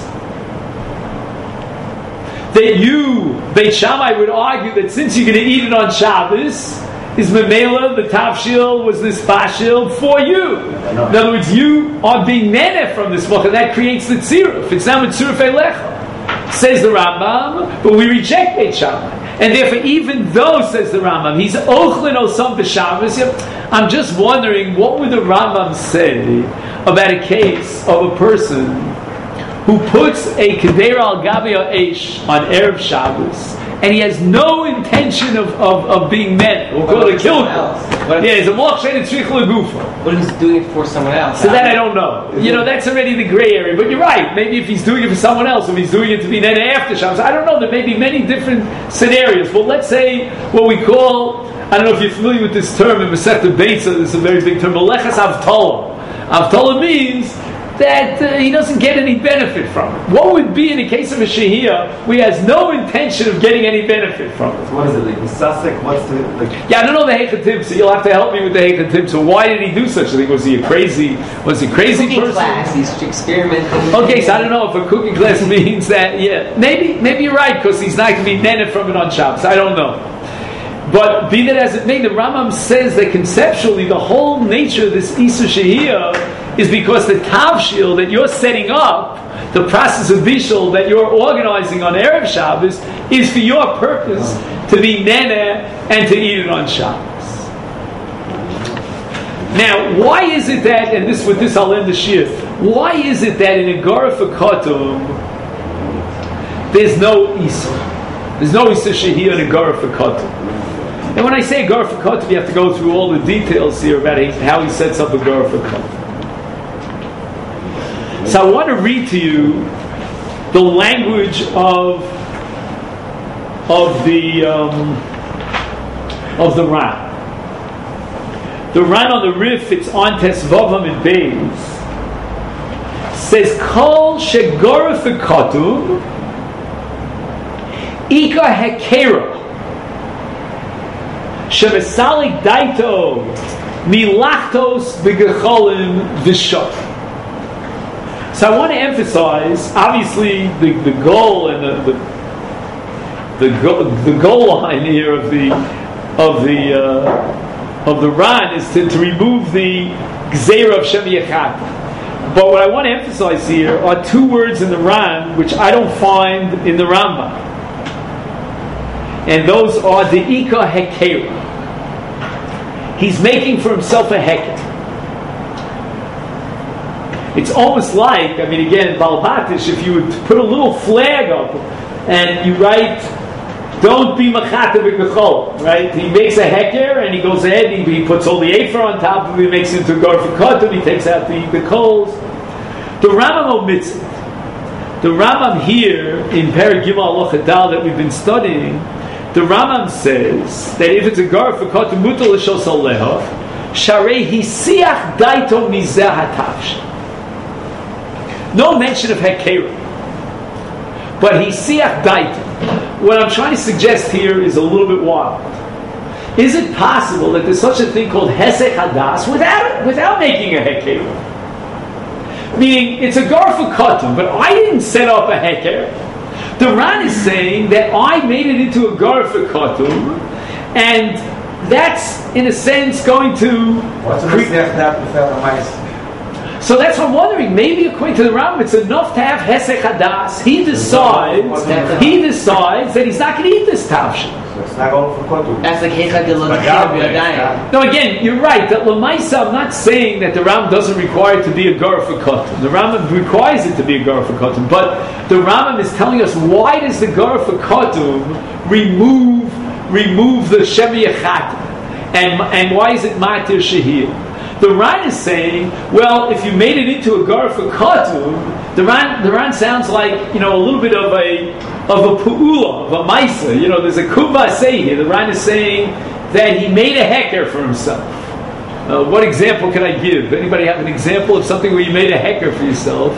That you, Beit Shammai, would argue that since you're going to eat it on Shabbos, is Memela, the Tavshil, was this Bashil for you. In other words, you are being nene from this book, and that creates the tziruf. It's not mitzuruf elecha. Says the Rambam, but we reject Beit Shammai. And therefore, even though, says the Rambam, he's ochlin osam b'Shabbos, I'm just wondering, what would the Rambam say about a case of a person who puts a Kedera al Gabi Eish on Erev Shabbos, and he has no intention of, of, of being meant. We'll call it a kill. Yeah, he's a Malach Shein Tzrich L'Gufa. But he's doing it for someone else. So that I don't know. You know, that's already the gray area. But you're right. Maybe if he's doing it for someone else, if he's doing it to be then after Shabbos, I don't know. There may be many different scenarios. But let's say what we call, I don't know if you're familiar with this term in Masechta Beitza, this is a very big term, Meleches Avtola. Avtola means that uh, he doesn't get any benefit from it. What would be in the case of a shehiyah where he has no intention of getting any benefit from it? So what is it, like the Sussex? What's the... Like... Yeah, I don't know the Hechatim, so you'll have to help me with the Hechatim. So why did he do such a thing? Was he a crazy, was he a crazy cooking person? Class, he's experimenting. Okay, so I don't know if a cooking class means that, yeah. Maybe maybe you're right, because he's not going to be netted from it on Shabbos. I don't know. But be that as it may, the Rambam says that conceptually the whole nature of this Isa Shehiyah is because the Tavshil that you're setting up, the process of Bishul that you're organizing on Erev Shabbos, is for your purpose to be Nene and to eat it on Shabbos. Now, why is it that, and this with this I'll end the Shir, why is it that in a Garaf Kotum there's no Isa? There's no Isa Shehiyah in a Garaf Kotum. And when I say Garaf Kotum, you have to go through all the details here about how he sets up a Garaf Kotum. So I want to read to you the language of of the um, of the Ran. The Ran on the Rif, it's on Tesvavam and Beis, says Kol Shegoraf Kotum Ika hekera. Shevesalik daito milachtos b'gecholim v'shot. So I want to emphasize, obviously, the, the goal and the the, the, go, the goal line here of the of the uh, of the Ran is to, to remove the gzeira of Shem Yechad. But what I want to emphasize here are two words in the Ran which I don't find in the Rambam, and those are the Ika Hekera. He's making for himself a heker. It's almost like, I mean, again, Balbatish, if you would put a little flag up and you write, don't be machata b'kachol, right? He makes a heker and he goes ahead, he, he puts all the afer on top of it, he makes it into a gar for cotton, he takes out the, the coals. The Rambam omits it. The Rambam here, in Perek Gimel Halacha Dal that we've been studying, the Rambam says that if it's a gar for cotton, mutal l'shos aleha, sharei hisiach daito mizeh hatavsh. No mention of hekera, but hisiach daito. What I'm trying to suggest here is a little bit wild. Is it possible that there's such a thing called hesek hadas without without making a hekera? Meaning, it's a gar for cotton, but I didn't set up a heker. The Ran is saying that I made it into a gar for cotton, and that's, in a sense, going to... What's the cre- that without a mice? So that's what I'm wondering. Maybe according to the Rambam, it's enough to have hesek hadas. He decides, he decides that he's not going to eat this tavshin. So it's not going for kotu. That's like Hecha de Lodachim. No, again, you're right. That Lamaisa, I'm not saying that the Rambam doesn't require it to be a gar for cotton. The Rambam requires it to be a gar for cotton. But the Rambam is telling us, why does the gar for cotton remove remove the Shem Yechat? And, and why is it Matir Shehir? The Ran is saying, well, if you made it into a gar for katu, the Ran, the Ran sounds like, you know, a little bit of a of a pu'ula, of a maisa. You know, there's a kuva say here. The Ran is saying that he made a heker for himself. Uh, what example can I give? Anybody have an example of something where you made a heker for yourself?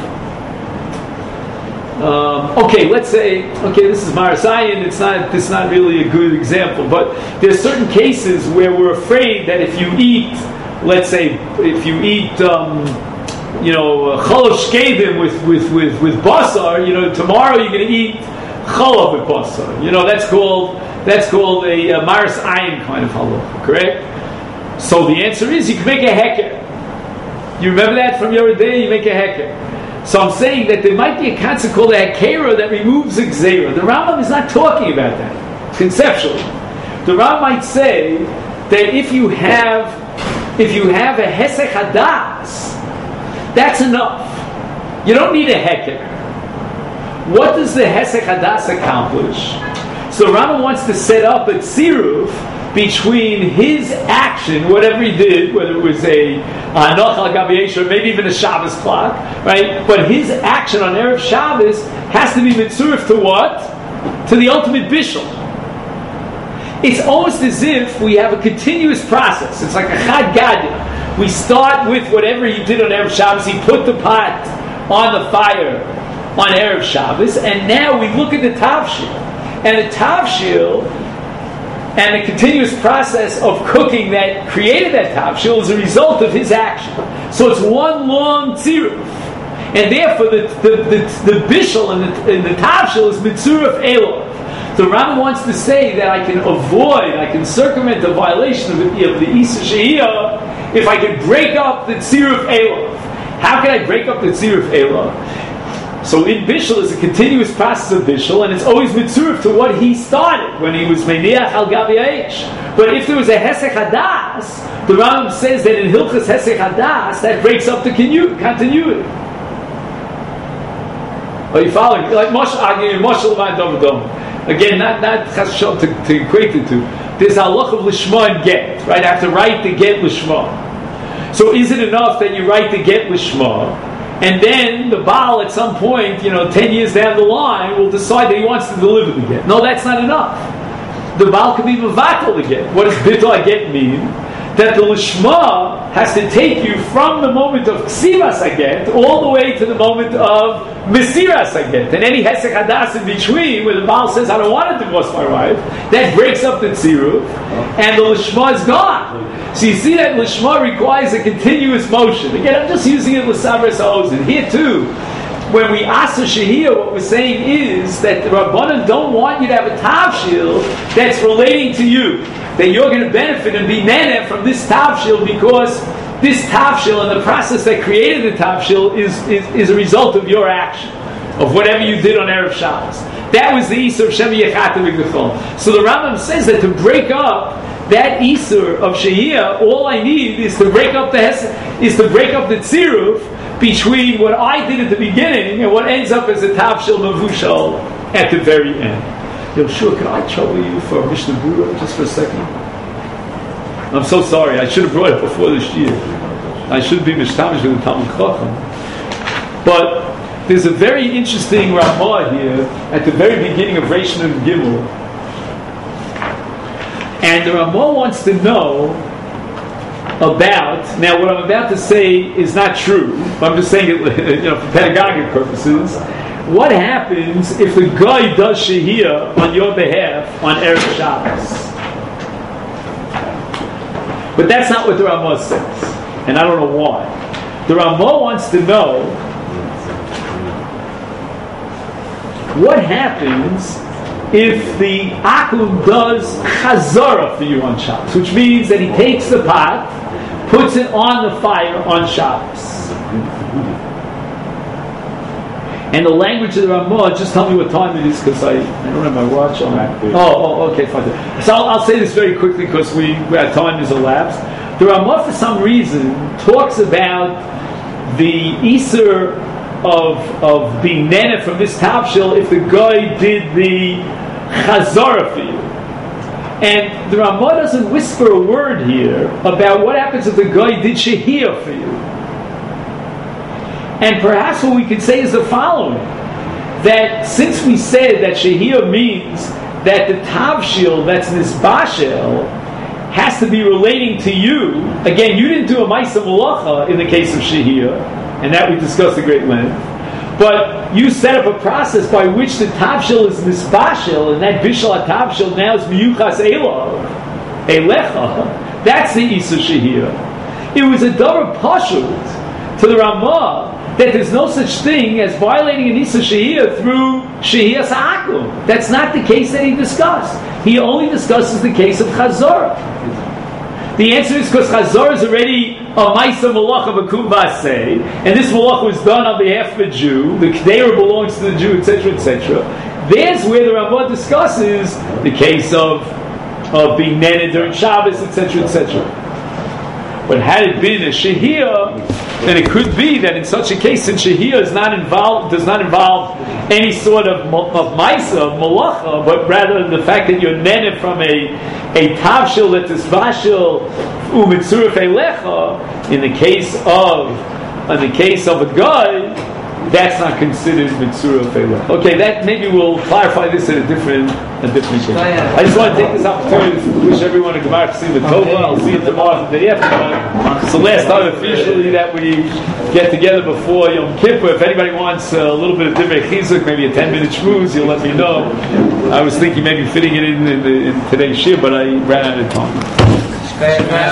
Um, okay, let's say, okay, this is Marasayan. It's not, it's not really a good example, but there's certain cases where we're afraid that if you eat, let's say, if you eat, um, you know, chalav shkedim with with with with basar, you know, tomorrow you're going to eat chalav with basar. You know, that's called that's called a, a maris ayin kind of halach, correct? So the answer is you can make a heker. You remember that from your day? You make a heker. So I'm saying that there might be a concept called a hekera that removes a gzeira. The Rambam is not talking about that conceptually. The Rambam might say that if you have If you have a hesek hadas, that's enough. You don't need a heker. What does the hesek hadas accomplish? So Rambam wants to set up a tziruf between his action, whatever he did, whether it was a nochal gabi or maybe even a Shabbos clock, right? But his action on Erev Shabbos has to be mitzurif to what? To the ultimate bishul. It's almost as if we have a continuous process. It's like a chad gadya. We start with whatever he did on Erev Shabbos. He put the pot on the fire on Erev Shabbos, and now we look at the tavshil. And the tavshil and the continuous process of cooking that created that tavshil is a result of his action. So it's one long tziruf. And therefore the the, the, the bishul and the, and the tavshil is mitzuruf elov. The Rambam wants to say that I can avoid, I can circumvent the violation of the, of the Isa Shehiyah if I can break up the Tziruf Elov. How can I break up the Tziruf Elov? So in Bishul is a continuous process of Bishul, and it's always mitzuruf to what he started when he was Meniach al Gabi Aish. But if there was a Hesek Hadas, the Rambam says that in Hilchas Hesek Hadas, that breaks up the continuity. Are you following? Like Moshe Agin, Moshe Levan Dom. Again, not not chashon to, to equate it to. There's a halach of lishma and get, right? I have to write the get lishma. So is it enough that you write the get lishma, and then the Baal at some point, you know, ten years down the line, will decide that he wants to deliver the get? No, that's not enough. The Baal can be mevatel the get. What does bittul get mean? that the Lishma has to take you from the moment of Ksivas Aget all the way to the moment of Mesiras Aget. And any Hesek Hadas in between, where the Baal says, I don't want to divorce my wife, that breaks up the Tziruf, and the Lishma is gone. So you see that Lishma requires a continuous motion. Again, I'm just using it with Sabras HaOzen. Here too, when we ask the Shehiyah, what we're saying is that the Rabbanan don't want you to have a Tavshil that's relating to you. That you're going to benefit and be nene from this Tavshil because this Tavshil and the process that created the Tavshil is, is, is a result of your action, of whatever you did on Erev Shabbos. That was the Isur of Shem Yechata V'Gechol. So the Rambam says that to break up that Isur of Shehiyah, all I need is to break up the Hes- is to break up the Tziruf between what I did at the beginning and what ends up as a Tavshil Mavushal at the very end. Yoshua, can I trouble you for Mishnah Berurah just for a second? I'm so sorry. I should have brought it before this year. I should be Mishtamish with the Talmud Chacham. But there's a very interesting Ramah here at the very beginning of Reish Nun Gimel. And the Ramah wants to know about, now what I'm about to say is not true, but I'm just saying it, you know, for pedagogic purposes. What happens if the guy does Shehiyah on your behalf on Erev Shabbos? But that's not what the Ramah says, and I don't know why. The Ramah wants to know what happens if the Akum does Chazara for you on Shabbos, which means that he takes the pot, puts it on the fire on Shabbos. And the language of the Ramah, just tell me what time it is, because I, I don't have my watch on. Oh, oh, okay, fine. So I'll, I'll say this very quickly, because we our time is elapsed. The Ramah, for some reason, talks about the Isur of of being nene from this Tavshil if the guy did the Chazara for you. And the Ramah doesn't whisper a word here about what happens if the guy did Shehiyah for you. And perhaps what we could say is the following, that since we said that Shehiyah means that the Tavshil that's Nisbashel has to be relating to you, again, you didn't do a Maisa Malacha in the case of Shehiyah, and that we discussed at great length, but you set up a process by which the Tavshil is Nisbashel, and that Bishal HaTavshil now is Miyuchas Elav, Elecha, that's the Isa Shehiyah. It was a Davar Pashut to the Ramah that there's no such thing as violating an Isa Shehiyah through Shehiyah Sa'akum. That's not the case that he discussed. He only discusses the case of Chazorah. The answer is because Chazorah is already a Maisa Malacha B'kum V'aseh, and this Malacha was done on behalf of a Jew, the Kedera belongs to the Jew, et cetera, et cetera. There's where the Ramah discusses the case of, of being nene during Shabbos, et cetera, et cetera. But had it been a Shehiyah, then it could be that in such a case, since Shehiyah is not involved, does not involve any sort of of Maisa, of Malacha, but rather the fact that you're nene from a a Tavshil that is Vashil Umitzurif Elecha, in the case of in the case of a guy, that's not considered Mitzurah Felah. Okay, that maybe we'll clarify this at a different a different case. I just want to take this opportunity to wish everyone a Gemara Ksiva Tova. I'll see you tomorrow the day after. It's the last time officially that we get together before Yom Kippur. If anybody wants a little bit of Divrei Chizuk, maybe a ten minute shmooze, you'll let me know. I was thinking maybe fitting it in, in, in today's shir, but I ran out of time.